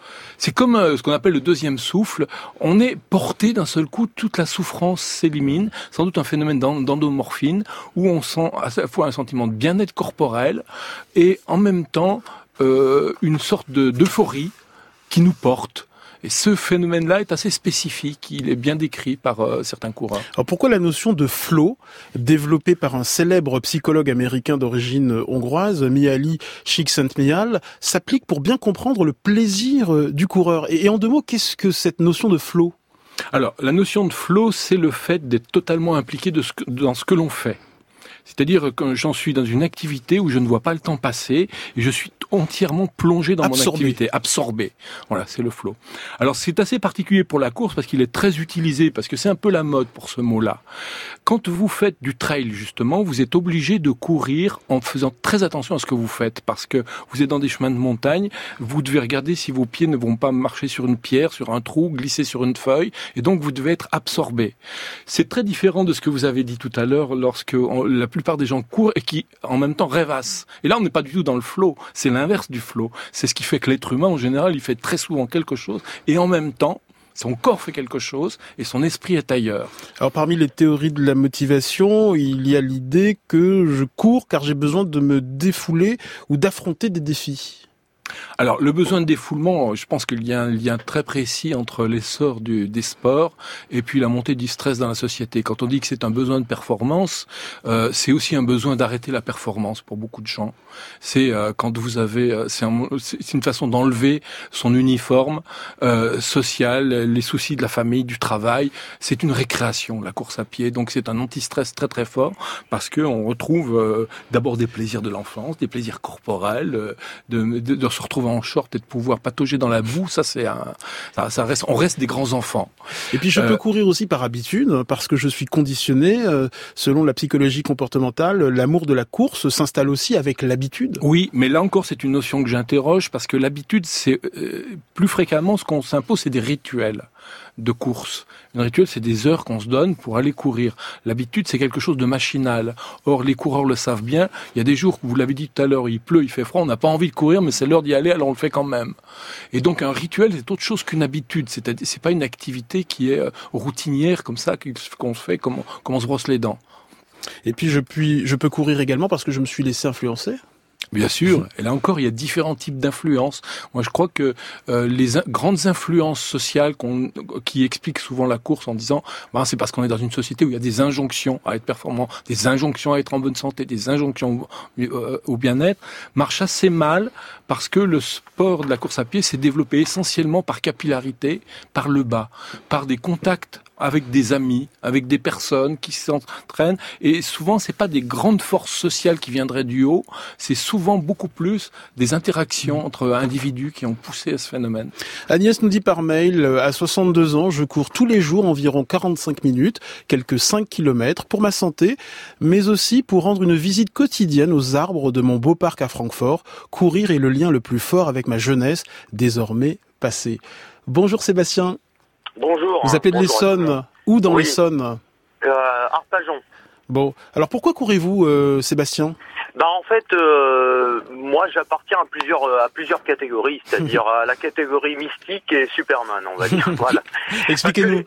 G: C'est comme euh, ce qu'on appelle le deuxième souffle. On est porté d'un seul coup, toute la souffrance s'élimine. Sans doute un phénomène d'en- d'endomorphine où on sent à la fois un sentiment de bien-être corporel et en même temps euh, une sorte de, d'euphorie qui nous porte. Et ce phénomène-là est assez spécifique. Il est bien décrit par euh, certains coureurs.
A: Alors pourquoi la notion de flow, développée par un célèbre psychologue américain d'origine hongroise, Mihaly Csikszentmihalyi, s'applique pour bien comprendre le plaisir euh, du coureur? Et, et en deux mots, qu'est-ce que cette notion de flow?
G: Alors, la notion de flow, c'est le fait d'être totalement impliqué de ce que, dans ce que l'on fait. C'est-à-dire que j'en suis dans une activité où je ne vois pas le temps passer et je suis entièrement plongé dans
A: Absorbé.
G: mon activité, absorbé. Voilà, c'est le flow. Alors c'est assez particulier pour la course parce qu'il est très utilisé, parce que c'est un peu la mode pour ce mot-là. Quand vous faites du trail, justement, vous êtes obligé de courir en faisant très attention à ce que vous faites, parce que vous êtes dans des chemins de montagne, vous devez regarder si vos pieds ne vont pas marcher sur une pierre, sur un trou, glisser sur une feuille, et donc vous devez être absorbé. C'est très différent de ce que vous avez dit tout à l'heure, lorsque on, la plupart des gens courent et qui, en même temps, rêvassent. Et là, on n'est pas du tout dans le flow. C'est l'inverse du flow. C'est ce qui fait que l'être humain, en général, il fait très souvent quelque chose et en même temps, son corps fait quelque chose et son esprit est ailleurs.
A: Alors parmi les théories de la motivation, il y a l'idée que je cours car j'ai besoin de me défouler ou d'affronter des défis.
G: Alors, le besoin de défoulement, je pense qu'il y a un lien très précis entre l'essor du, des sports et puis la montée du stress dans la société. Quand on dit que c'est un besoin de performance, euh, c'est aussi un besoin d'arrêter la performance pour beaucoup de gens. C'est euh, quand vous avez, c'est, un, c'est une façon d'enlever son uniforme euh, social, les soucis de la famille, du travail. C'est une récréation, la course à pied. Donc, c'est un anti-stress très très fort parce que on retrouve euh, d'abord des plaisirs de l'enfance, des plaisirs corporels, euh, de, de, de se retrouver en short et de pouvoir patauger dans la boue, ça c'est un, ça, ça reste, on reste des grands enfants.
A: Et puis je
G: euh,
A: peux courir aussi par habitude, parce que je suis conditionné. Euh, selon la psychologie comportementale, l'amour de la course s'installe aussi avec l'habitude.
G: Oui, mais là encore c'est une notion que j'interroge parce que l'habitude, c'est euh, plus fréquemment ce qu'on s'impose, c'est des rituels de course. Un rituel, c'est des heures qu'on se donne pour aller courir. L'habitude, c'est quelque chose de machinal. Or, les coureurs le savent bien. Il y a des jours, vous l'avez dit tout à l'heure, il pleut, il fait froid, on n'a pas envie de courir, mais c'est l'heure d'y aller, alors on le fait quand même. Et donc, un rituel, c'est autre chose qu'une habitude. C'est-à-dire, c'est pas une activité qui est routinière, comme ça, qu'on se fait, comme on, comme on se brosse les dents.
A: Et puis, je, puis, je peux courir également parce que je me suis laissé influencer.
G: Bien sûr, et là encore, il y a différents types d'influences. Moi, je crois que euh, les in- grandes influences sociales qu'on, qui expliquent souvent la course en disant bah, c'est parce qu'on est dans une société où il y a des injonctions à être performant, des injonctions à être en bonne santé, des injonctions au, euh, au bien-être, marche assez mal parce que le sport de la course à pied s'est développé essentiellement par capillarité, par le bas, par des contacts avec des amis, avec des personnes qui s'entraînent, et souvent c'est pas des grandes forces sociales qui viendraient du haut, c'est souvent beaucoup plus des interactions entre individus qui ont poussé à ce phénomène.
A: Agnès nous dit par mail, à soixante-deux ans, je cours tous les jours environ quarante-cinq minutes, quelques cinq kilomètres, pour ma santé, mais aussi pour rendre une visite quotidienne aux arbres de mon beau parc à Francfort. Courir est le lien le plus fort avec ma jeunesse, désormais passée. Bonjour Sébastien.
S: Bonjour.
A: Vous appelez de l'Essonne. Où dans
S: oui.
A: l'Essonne?
S: euh, Arpajon.
A: Bon, alors pourquoi courez-vous, euh, Sébastien?
S: Bah en fait, euh, moi j'appartiens à plusieurs à plusieurs catégories, c'est-à-dire à la catégorie mystique et Superman, on va dire. Voilà.
A: Expliquez-nous.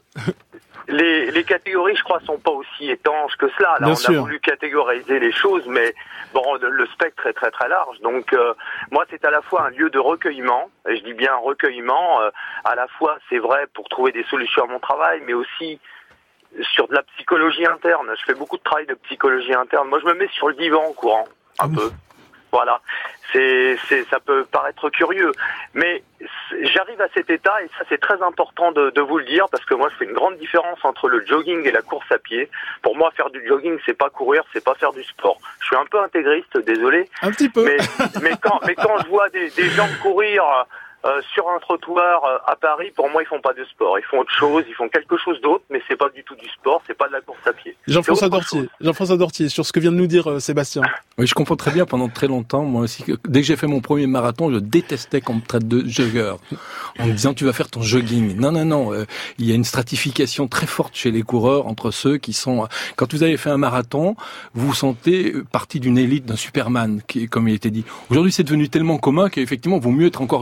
S: Les, les catégories, je crois, sont pas aussi étanches que cela. Là,
A: Bien
S: on
A: sûr.
S: a voulu catégoriser les choses, mais bon, le, le spectre est très très large. Donc, euh, moi, c'est à la fois un lieu de recueillement, et je dis bien recueillement. Euh, à la fois, c'est vrai pour trouver des solutions à mon travail, mais aussi sur de la psychologie interne. Je fais beaucoup de travail de psychologie interne. Moi, je me mets sur le divan en courant, un peu. Voilà, c'est, c'est, ça peut paraître curieux, mais j'arrive à cet état, et ça c'est très important de, de vous le dire, parce que moi je fais une grande différence entre le jogging et la course à pied. Pour moi, faire du jogging, c'est pas courir, c'est pas faire du sport. Je suis un peu intégriste, désolé.
A: Un petit peu.
S: Mais, mais quand, mais quand je vois des, des gens courir euh, sur un trottoir euh, à Paris, pour moi ils font pas de sport, ils font autre chose, ils font quelque chose d'autre, mais c'est pas du tout du sport, c'est pas de la course à pied.
A: Jean-François Dortier, Jean-François Dortier, sur ce que vient de nous dire euh, Sébastien.
G: Oui, je comprends très bien. Pendant très longtemps, moi aussi, que, dès que j'ai fait mon premier marathon, je détestais qu'on me traite de jogger, en me disant tu vas faire ton jogging. Non, non, non. Euh, il y a une stratification très forte chez les coureurs entre ceux qui sont. Quand vous avez fait un marathon, vous vous sentez partie d'une élite, d'un Superman, qui, comme il était dit. Aujourd'hui, c'est devenu tellement commun qu'effectivement, il vaut mieux être encore ultra trail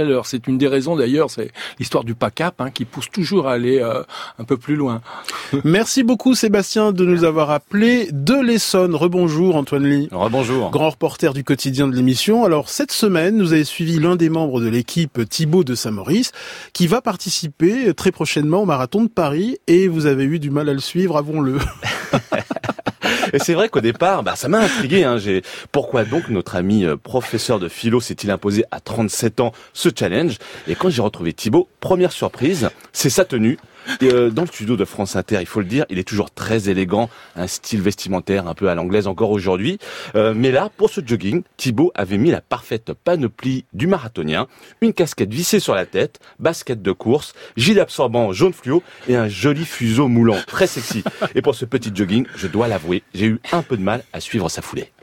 G: à l'heure. C'est une des raisons d'ailleurs, c'est l'histoire du PACAP hein, qui pousse toujours à aller euh, un peu plus loin.
A: Merci beaucoup Sébastien de nous avoir appelé de l'Essonne. Rebonjour Antoine Ly.
H: Rebonjour.
A: Grand reporter du quotidien de l'émission. Alors cette semaine, nous avez suivi l'un des membres de l'équipe, Thibaut de Saint-Maurice, qui va participer très prochainement au Marathon de Paris et vous avez eu du mal à le suivre, avouons-le.
H: Et c'est vrai qu'au départ, bah, ça m'a intrigué. Hein. J'ai... Pourquoi donc notre ami euh, professeur de philo s'est-il imposé à trente-sept ans ce challenge? Et quand j'ai retrouvé Thibaut, première surprise, c'est sa tenue. Et euh, dans le studio de France Inter, il faut le dire, il est toujours très élégant, un style vestimentaire un peu à l'anglaise encore aujourd'hui. Euh, mais là, pour ce jogging, Thibaut avait mis la parfaite panoplie du marathonien, une casquette vissée sur la tête, basket de course, gilet absorbant jaune fluo et un joli fuseau moulant, très sexy. Et pour ce petit jogging, je dois l'avouer, j'ai eu un peu de mal à suivre sa foulée.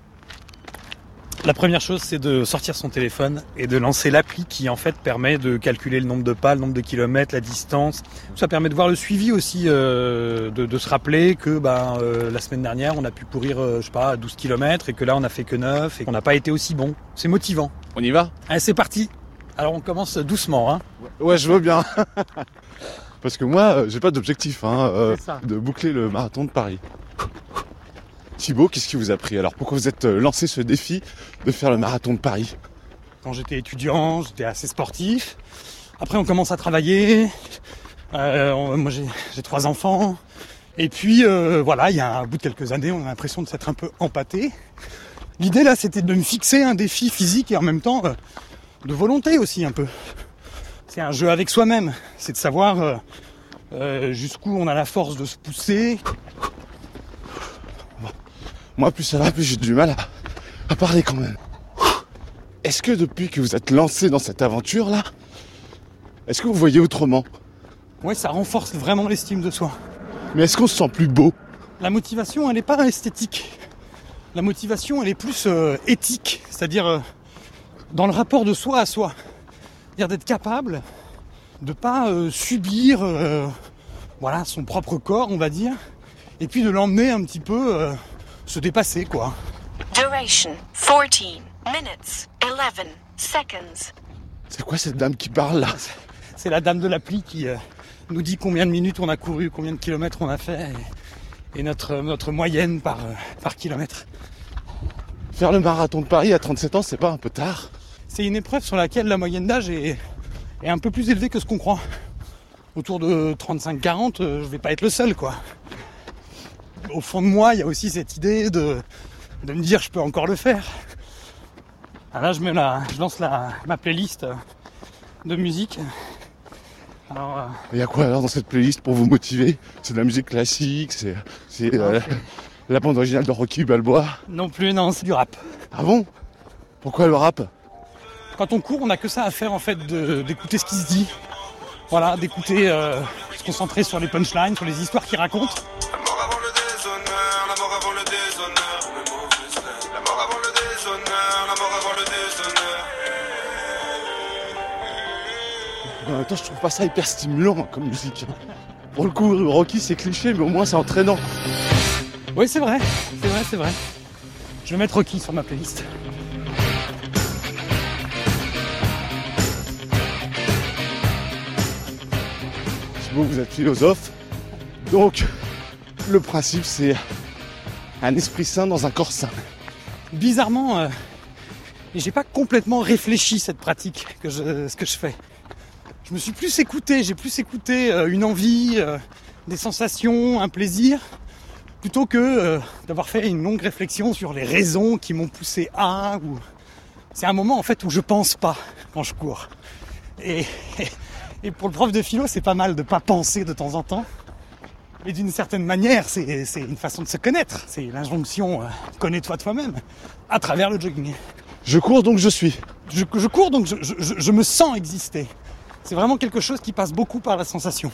O: La première chose, c'est de sortir son téléphone et de lancer l'appli qui, en fait, permet de calculer le nombre de pas, le nombre de kilomètres, la distance. Ça permet de voir le suivi aussi, euh, de, de se rappeler que ben, euh, la semaine dernière, on a pu courir, euh, je sais pas, douze kilomètres et que là, on a fait que neuf et qu'on n'a pas été aussi bon. C'est motivant.
T: On y va ?
O: Allez, c'est parti. Alors, on commence doucement. Hein.
T: Ouais, je veux bien. Parce que moi, euh, j'ai pas d'objectif hein, euh, de boucler le marathon de Paris. Thibaut, qu'est-ce qui vous a pris? Alors pourquoi vous êtes lancé ce défi de faire le marathon de Paris?
O: Quand j'étais étudiant, j'étais assez sportif. Après, on commence à travailler. Euh, on, moi, j'ai, j'ai trois enfants. Et puis, euh, voilà, il y a, au bout de quelques années, on a l'impression de s'être un peu empâté. L'idée, là, c'était de me fixer un défi physique et en même temps, euh, de volonté aussi, un peu. C'est un jeu avec soi-même. C'est de savoir euh, euh, jusqu'où on a la force de se pousser.
T: Moi, plus ça va, plus j'ai du mal à, à parler quand même. Est-ce que depuis que vous êtes lancé dans cette aventure-là, est-ce que vous voyez autrement?
O: Ouais, ça renforce vraiment l'estime de soi.
T: Mais est-ce qu'on se sent plus beau?
O: La motivation, elle n'est pas esthétique. La motivation, elle est plus euh, éthique, c'est-à-dire euh, dans le rapport de soi à soi. C'est-à-dire d'être capable de pas euh, subir euh, voilà, son propre corps, on va dire, et puis de l'emmener un petit peu... Euh, se dépasser, quoi.
U: Duration, fourteen minutes, eleven seconds.
T: C'est quoi cette dame qui parle, là?
O: C'est la dame de l'appli qui euh, nous dit combien de minutes on a couru, combien de kilomètres on a fait, et, et notre, notre moyenne par, euh, par kilomètre.
T: Faire le marathon de Paris à trente-sept ans, c'est pas un peu tard?
O: C'est une épreuve sur laquelle la moyenne d'âge est, est un peu plus élevée que ce qu'on croit. Autour de trente-cinq quarante, euh, je vais pas être le seul, quoi. Au fond de moi, il y a aussi cette idée de, de me dire je peux encore le faire. Alors là, je, mets la, je lance la, ma playlist de musique. Alors, euh...
T: il y a quoi alors dans cette playlist pour vous motiver? C'est de la musique classique, c'est, c'est, non, euh, c'est la bande originale de Rocky Balboa?
O: Non plus, non, c'est du rap.
T: Ah bon? Pourquoi le rap?
O: Quand on court, on n'a que ça à faire en fait, de, d'écouter ce qui se dit. Voilà, d'écouter, euh, se concentrer sur les punchlines, sur les histoires qu'il raconte.
T: En même temps, je trouve pas ça hyper stimulant comme musique. Pour le coup, Rocky c'est cliché, mais au moins c'est entraînant.
O: Oui, c'est vrai, c'est vrai, c'est vrai. Je vais mettre Rocky sur ma playlist.
T: Thibaut, vous êtes philosophe, donc le principe c'est un esprit sain dans un corps sain.
O: Bizarrement, euh, j'ai pas complètement réfléchi cette pratique que je, ce que je fais. Je me suis plus écouté, j'ai plus écouté euh, une envie, euh, des sensations, un plaisir, plutôt que euh, d'avoir fait une longue réflexion sur les raisons qui m'ont poussé à... Ou... C'est un moment en fait où je pense pas quand je cours. Et, et, et pour le prof de philo, c'est pas mal de pas penser de temps en temps. Mais d'une certaine manière, c'est, c'est une façon de se connaître. C'est l'injonction euh, « connais-toi toi-même » à travers le jogging.
T: Je cours donc je suis.
O: Je, je cours donc je, je, je me sens exister. C'est vraiment quelque chose qui passe beaucoup par la sensation.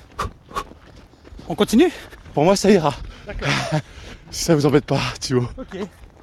O: On continue ?
T: Pour moi, ça ira.
O: D'accord.
T: Si ça vous embête pas, Thibaut.
O: Ok.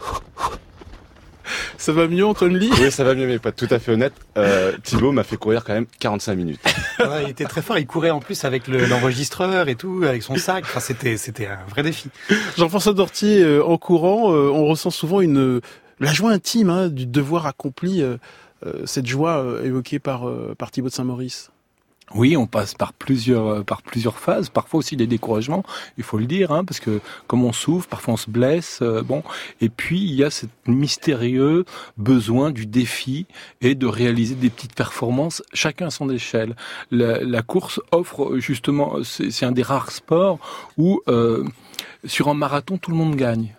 A: Ça va mieux, Antoine Ly ?
H: Oui, ça va mieux, mais pas tout à fait honnête. Euh, Thibaut m'a fait courir quand même quarante-cinq minutes.
O: Ouais, il était très fort. Il courait en plus avec le, l'enregistreur et tout, avec son sac. Enfin, c'était, c'était un vrai défi.
A: Jean-François Dortier, euh, en courant, euh, on ressent souvent une la joie intime hein, du devoir accompli. Euh, euh, cette joie euh, évoquée par, euh, par Thibaut de Saint-Maurice?
G: Oui, on passe par plusieurs par plusieurs phases, parfois aussi des découragements, il faut le dire, hein, parce que comme on souffre, parfois on se blesse, euh, bon. Et puis il y a ce mystérieux besoin du défi et de réaliser des petites performances, chacun à son échelle. La, la course offre justement, c'est, c'est un des rares sports où euh, sur un marathon tout le monde gagne.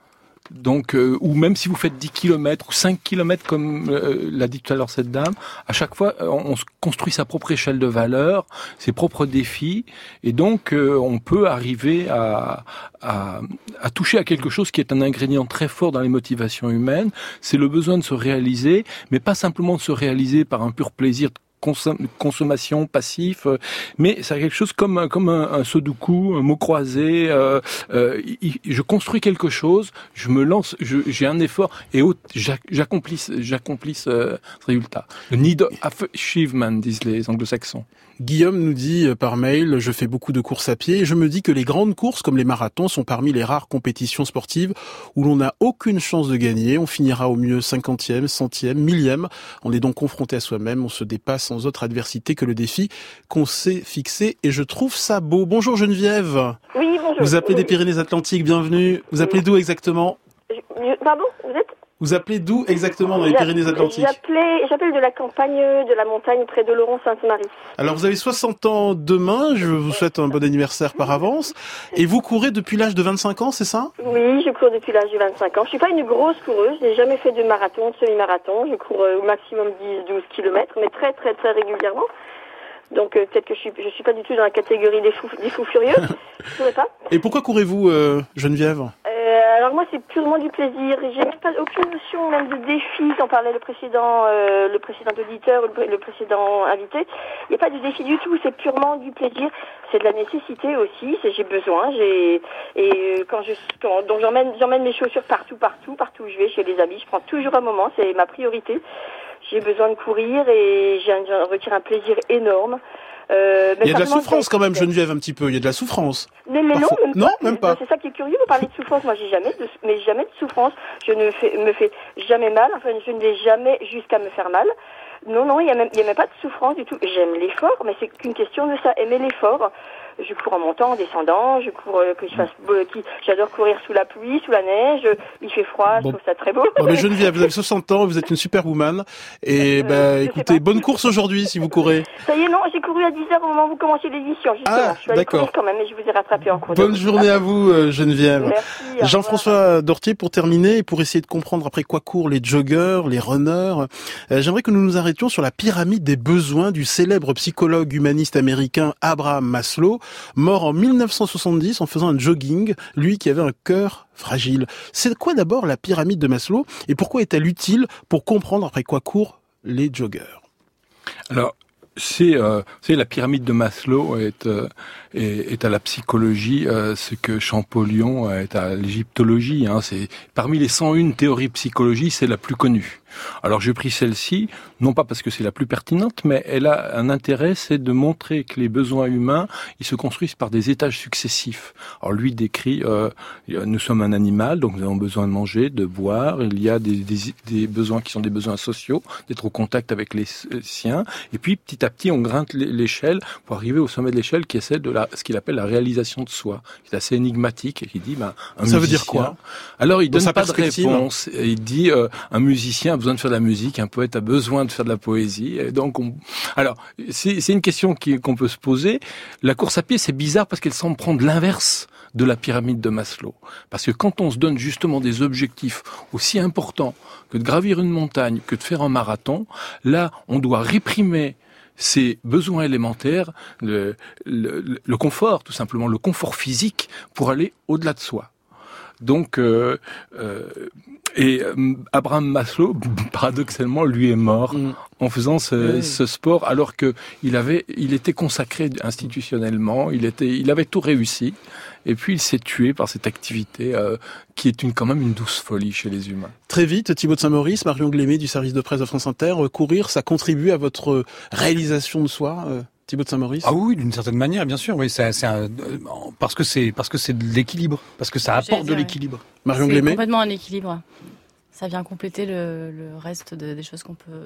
G: Donc, euh, ou même si vous faites dix kilomètres ou cinq kilomètres, comme euh, l'a dit tout à l'heure cette dame, à chaque fois, on, on se construit sa propre échelle de valeur, ses propres défis, et donc euh, on peut arriver à, à, à toucher à quelque chose qui est un ingrédient très fort dans les motivations humaines, c'est le besoin de se réaliser, mais pas simplement de se réaliser par un pur plaisir de consommation passif, mais c'est quelque chose comme comme un, un sudoku, un mot croisé. Euh, euh, je construis quelque chose, je me lance, je, j'ai un effort et j'accomplis, j'accomplis ce résultat. Le need of achievement, disent les Anglo-Saxons.
A: Guillaume nous dit par mail, je fais beaucoup de courses à pied et je me dis que les grandes courses comme les marathons sont parmi les rares compétitions sportives où l'on n'a aucune chance de gagner. On finira au mieux cinquantième, centième, millième. On est donc confronté à soi-même, on se dépasse sans autre adversité que le défi qu'on s'est fixé et je trouve ça beau. Bonjour Geneviève.
C: Oui, bonjour.
A: Vous appelez des Pyrénées-Atlantiques, bienvenue. Vous appelez d'où exactement?
C: Je- Pardon, vous êtes
A: Vous appelez d'où exactement dans les
C: J'a-
A: Pyrénées-Atlantiques?
C: J'appelais, j'appelle de la campagne de la montagne près de Laurent-Sainte-Marie.
A: Alors vous avez soixante ans demain, je vous souhaite un bon anniversaire par avance. Et vous courez depuis l'âge de vingt-cinq ans, c'est ça?
C: Oui, je cours depuis l'âge de vingt-cinq ans. Je suis pas une grosse coureuse, j'ai jamais fait de marathon, de semi-marathon. Je cours euh, au maximum dix douze kilomètres, mais très très très régulièrement. Donc euh, peut-être que je suis, je suis pas du tout dans la catégorie des fous, des fous furieux. Je pourrais pas.
A: Et pourquoi courez-vous, euh, Geneviève?
C: Euh, alors moi c'est purement du plaisir. J'ai même pas aucune notion même de défi. T'en parlait le précédent, euh, le précédent auditeur ou le, le précédent invité. Il n'y a pas de défi du tout. C'est purement du plaisir. C'est de la nécessité aussi. C'est j'ai besoin. J'ai et euh, quand je quand, donc j'emmène j'emmène mes chaussures partout partout partout où je vais chez les amis. Je prends toujours un moment. C'est ma priorité. J'ai besoin de courir et j'en retire un plaisir énorme. Euh,
A: Il y a de la souffrance quand même, Geneviève, un petit peu. Il y a de la souffrance.
C: Mais, mais non,
A: Parfois-
C: même
A: non,
C: pas.
A: même pas.
C: C'est ça qui est curieux. Vous parlez de souffrance. Moi, j'ai jamais de, mais jamais de souffrance. Je ne fais, me fais jamais mal. Enfin, je ne vais jamais jusqu'à me faire mal. Non, non, il y a même, il y a même pas de souffrance du tout. J'aime l'effort, mais c'est qu'une question de ça. Aimer l'effort. Je cours en montant, en descendant. Je cours, euh, que je fasse, euh, qui, j'adore courir sous la pluie, sous la neige. Il fait froid.
A: Bon.
C: Je trouve ça très beau.
A: Bon, mais Geneviève, vous avez soixante ans, vous êtes une superwoman. Et bah, écoutez, bonne course aujourd'hui si vous courez.
C: Ça y est, non, j'ai couru à dix heures au moment où vous commenciez l'édition. Justement,
A: Ah,
C: je suis allée
A: d'accord.
C: courir quand même, mais je vous ai rattrapé en cours de
A: Bonne
C: route.
A: journée à vous, euh, Geneviève.
C: Merci, au
A: Jean-François Dortier, pour terminer, et pour essayer de comprendre après quoi courent les joggers, les runners, euh, j'aimerais que nous nous arrêtions sur la pyramide des besoins du célèbre psychologue humaniste américain Abraham Maslow, mort en mille neuf cent soixante-dix en faisant un jogging, lui qui avait un cœur fragile. C'est quoi d'abord la pyramide de Maslow et pourquoi est-elle utile pour comprendre après quoi courent les joggers?
G: Alors, c'est, euh, c'est la pyramide de Maslow est, euh, est, est à la psychologie euh, ce que Champollion est à l'égyptologie. Hein. C'est parmi les cent une théories psychologie, c'est la plus connue. Alors j'ai pris celle-ci, non pas parce que c'est la plus pertinente, mais elle a un intérêt, c'est de montrer que les besoins humains, ils se construisent par des étages successifs. Alors lui décrit, euh, nous sommes un animal, donc nous avons besoin de manger, de boire, il y a des, des, des besoins qui sont des besoins sociaux, d'être au contact avec les siens, et puis petit à petit on grimpe l'échelle pour arriver au sommet de l'échelle qui est celle de la, ce qu'il appelle la réalisation de soi, qui est assez énigmatique et qui dit, ben, un
A: Ça
G: musicien,
A: veut dire quoi?
G: Alors il
A: Dans
G: donne
A: sa
G: pas de
A: perspective.
G: réponse, il dit, euh, un musicien a besoin de faire de la musique, un poète a besoin de faire de la poésie. Et donc, on... alors c'est, c'est une question qui, qu'on peut se poser. La course à pied, c'est bizarre parce qu'elle semble prendre l'inverse de la pyramide de Maslow. Parce que quand on se donne justement des objectifs aussi importants que de gravir une montagne, que de faire un marathon, là, on doit réprimer ces besoins élémentaires, le, le, le confort, tout simplement, le confort physique pour aller au-delà de soi. Donc, euh, euh, et euh, Abraham Maslow, paradoxalement, lui est mort mmh. en faisant ce, mmh. ce sport, alors que il avait, il était consacré institutionnellement, il était, il avait tout réussi, et puis il s'est tué par cette activité euh, qui est une, quand même une douce folie chez les humains.
A: Très vite, Thibaut de Saint-Maurice, Marion Glémé du service de presse de France Inter, euh, courir, ça contribue à votre réalisation de soi, euh, Thibaut de Saint-Maurice?
O: Ah oui, d'une certaine manière, bien sûr. Oui, c'est, c'est un, parce que c'est parce que c'est de l'équilibre, parce que ça apporte de l'équilibre.
A: Marion
I: c'est
A: Glémé.
I: Complètement un équilibre. Ça vient compléter le, le reste de, des choses qu'on peut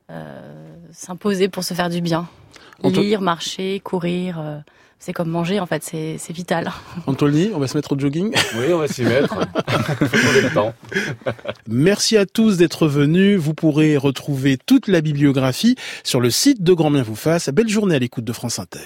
I: euh, s'imposer pour se faire du bien.
A: Anto-
I: Lire, marcher, courir, euh, c'est comme manger en fait, c'est, c'est vital.
A: Anthony, on va se mettre au jogging.
H: Oui, on va s'y mettre. Faut trouver le temps.
A: Merci à tous d'être venus. Vous pourrez retrouver toute la bibliographie sur le site de Grand Bien vous fasse. Belle journée à l'écoute de France Inter.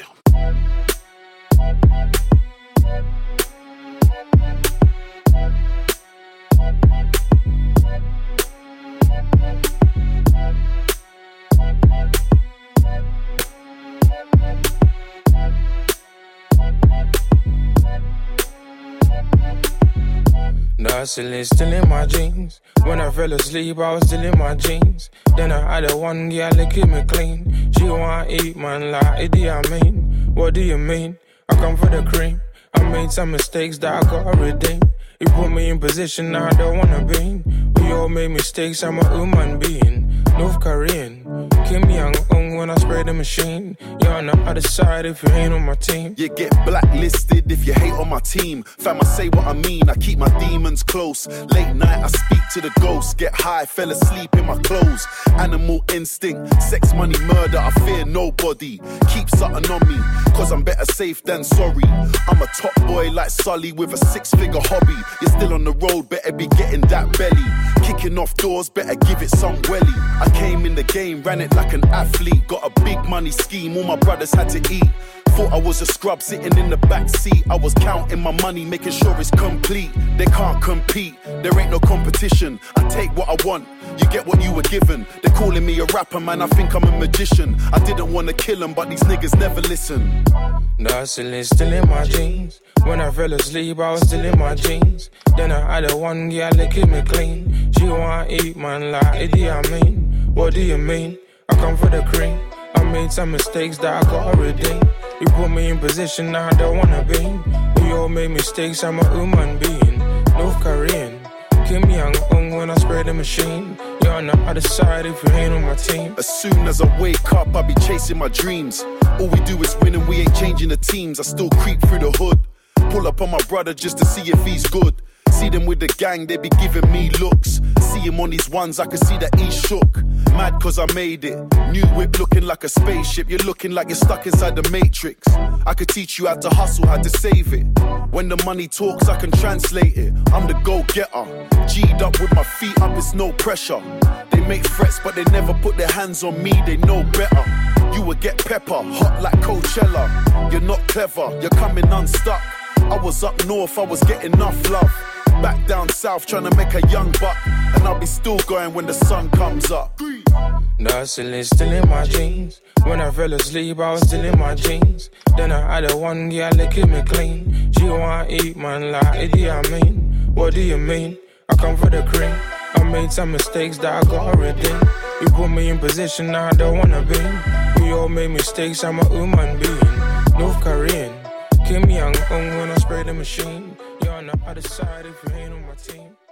D: Hustling, still in my jeans. When I fell asleep, I was still in my jeans. Then I had a one girl that keep me clean. She wanna eat, man, like, Idi Amin. What do you mean? I come for the cream. I made some mistakes that I gotta redeem. You put me in position I don't wanna be in. We all made mistakes, I'm a human being. North Korean, Kim Jong-un when I spray the machine. You're on the other side if you ain't on my team.
V: You get blacklisted if you hate on my team. Fam, I say what I mean, I keep my demons close. Late night, I speak to the ghosts. Get high, fell asleep in my clothes. Animal instinct, sex, money, murder, I fear nobody. Keep something on me, cause I'm better safe than sorry. I'm a top boy like Sully with a six-figure hobby. You're still on the road, better be getting that belly. Kicking off doors, better give it some welly. I came in the game, ran it like an athlete. Got a big money scheme, all my brothers had to eat. Thought I was a scrub sitting in the back seat. I was counting my money, making sure it's complete. They can't compete, there ain't no competition. I take what I want, you get what you were given. They're calling me a rapper, man, I think I'm a magician. I didn't want to kill them, but these niggas never listen.
D: The hustling still in my jeans. When I fell asleep, I was still in my jeans. Then I had a one girl that keep me clean. She wanna eat, man, like Idi Amin. What do you mean? I come for the cream. I made some mistakes that I gotta redeem. You put me in position I don't wanna be in. We all made mistakes, I'm a human being. North Korean, Kim Jong-un when I spray the machine. You're on the other side if you ain't on my team.
V: As soon as I wake up, I be chasing my dreams. All we do is win and we ain't changing the teams. I still creep through the hood. Pull up on my brother just to see if he's good. See them with the gang, they be giving me looks. See him on these ones, I can see that he's shook. Mad cause I made it. New whip looking like a spaceship. You're looking like you're stuck inside the matrix. I could teach you how to hustle, how to save it. When the money talks, I can translate it. I'm the go-getter. G'd up with my feet up, it's no pressure. They make threats, but they never put their hands on me, they know better. You would get pepper, hot like Coachella. You're not clever, you're coming unstuck. I was up north, I was getting enough love. Back down south, trying to make a young buck. And I'll be still going when the sun comes up.
D: The hustling still in my jeans. When I fell asleep, I was still in my jeans. Then I had a one girl that keep me clean. She wanna eat, man, like Idi Amin. What do you mean? I come for the cream. I made some mistakes that I gotta redeem. You put me in position I don't wanna be in. We all made mistakes, I'm a human being. North Korean, Kim Jong-un when I spray the machine. You're on the other side if you ain't on my team.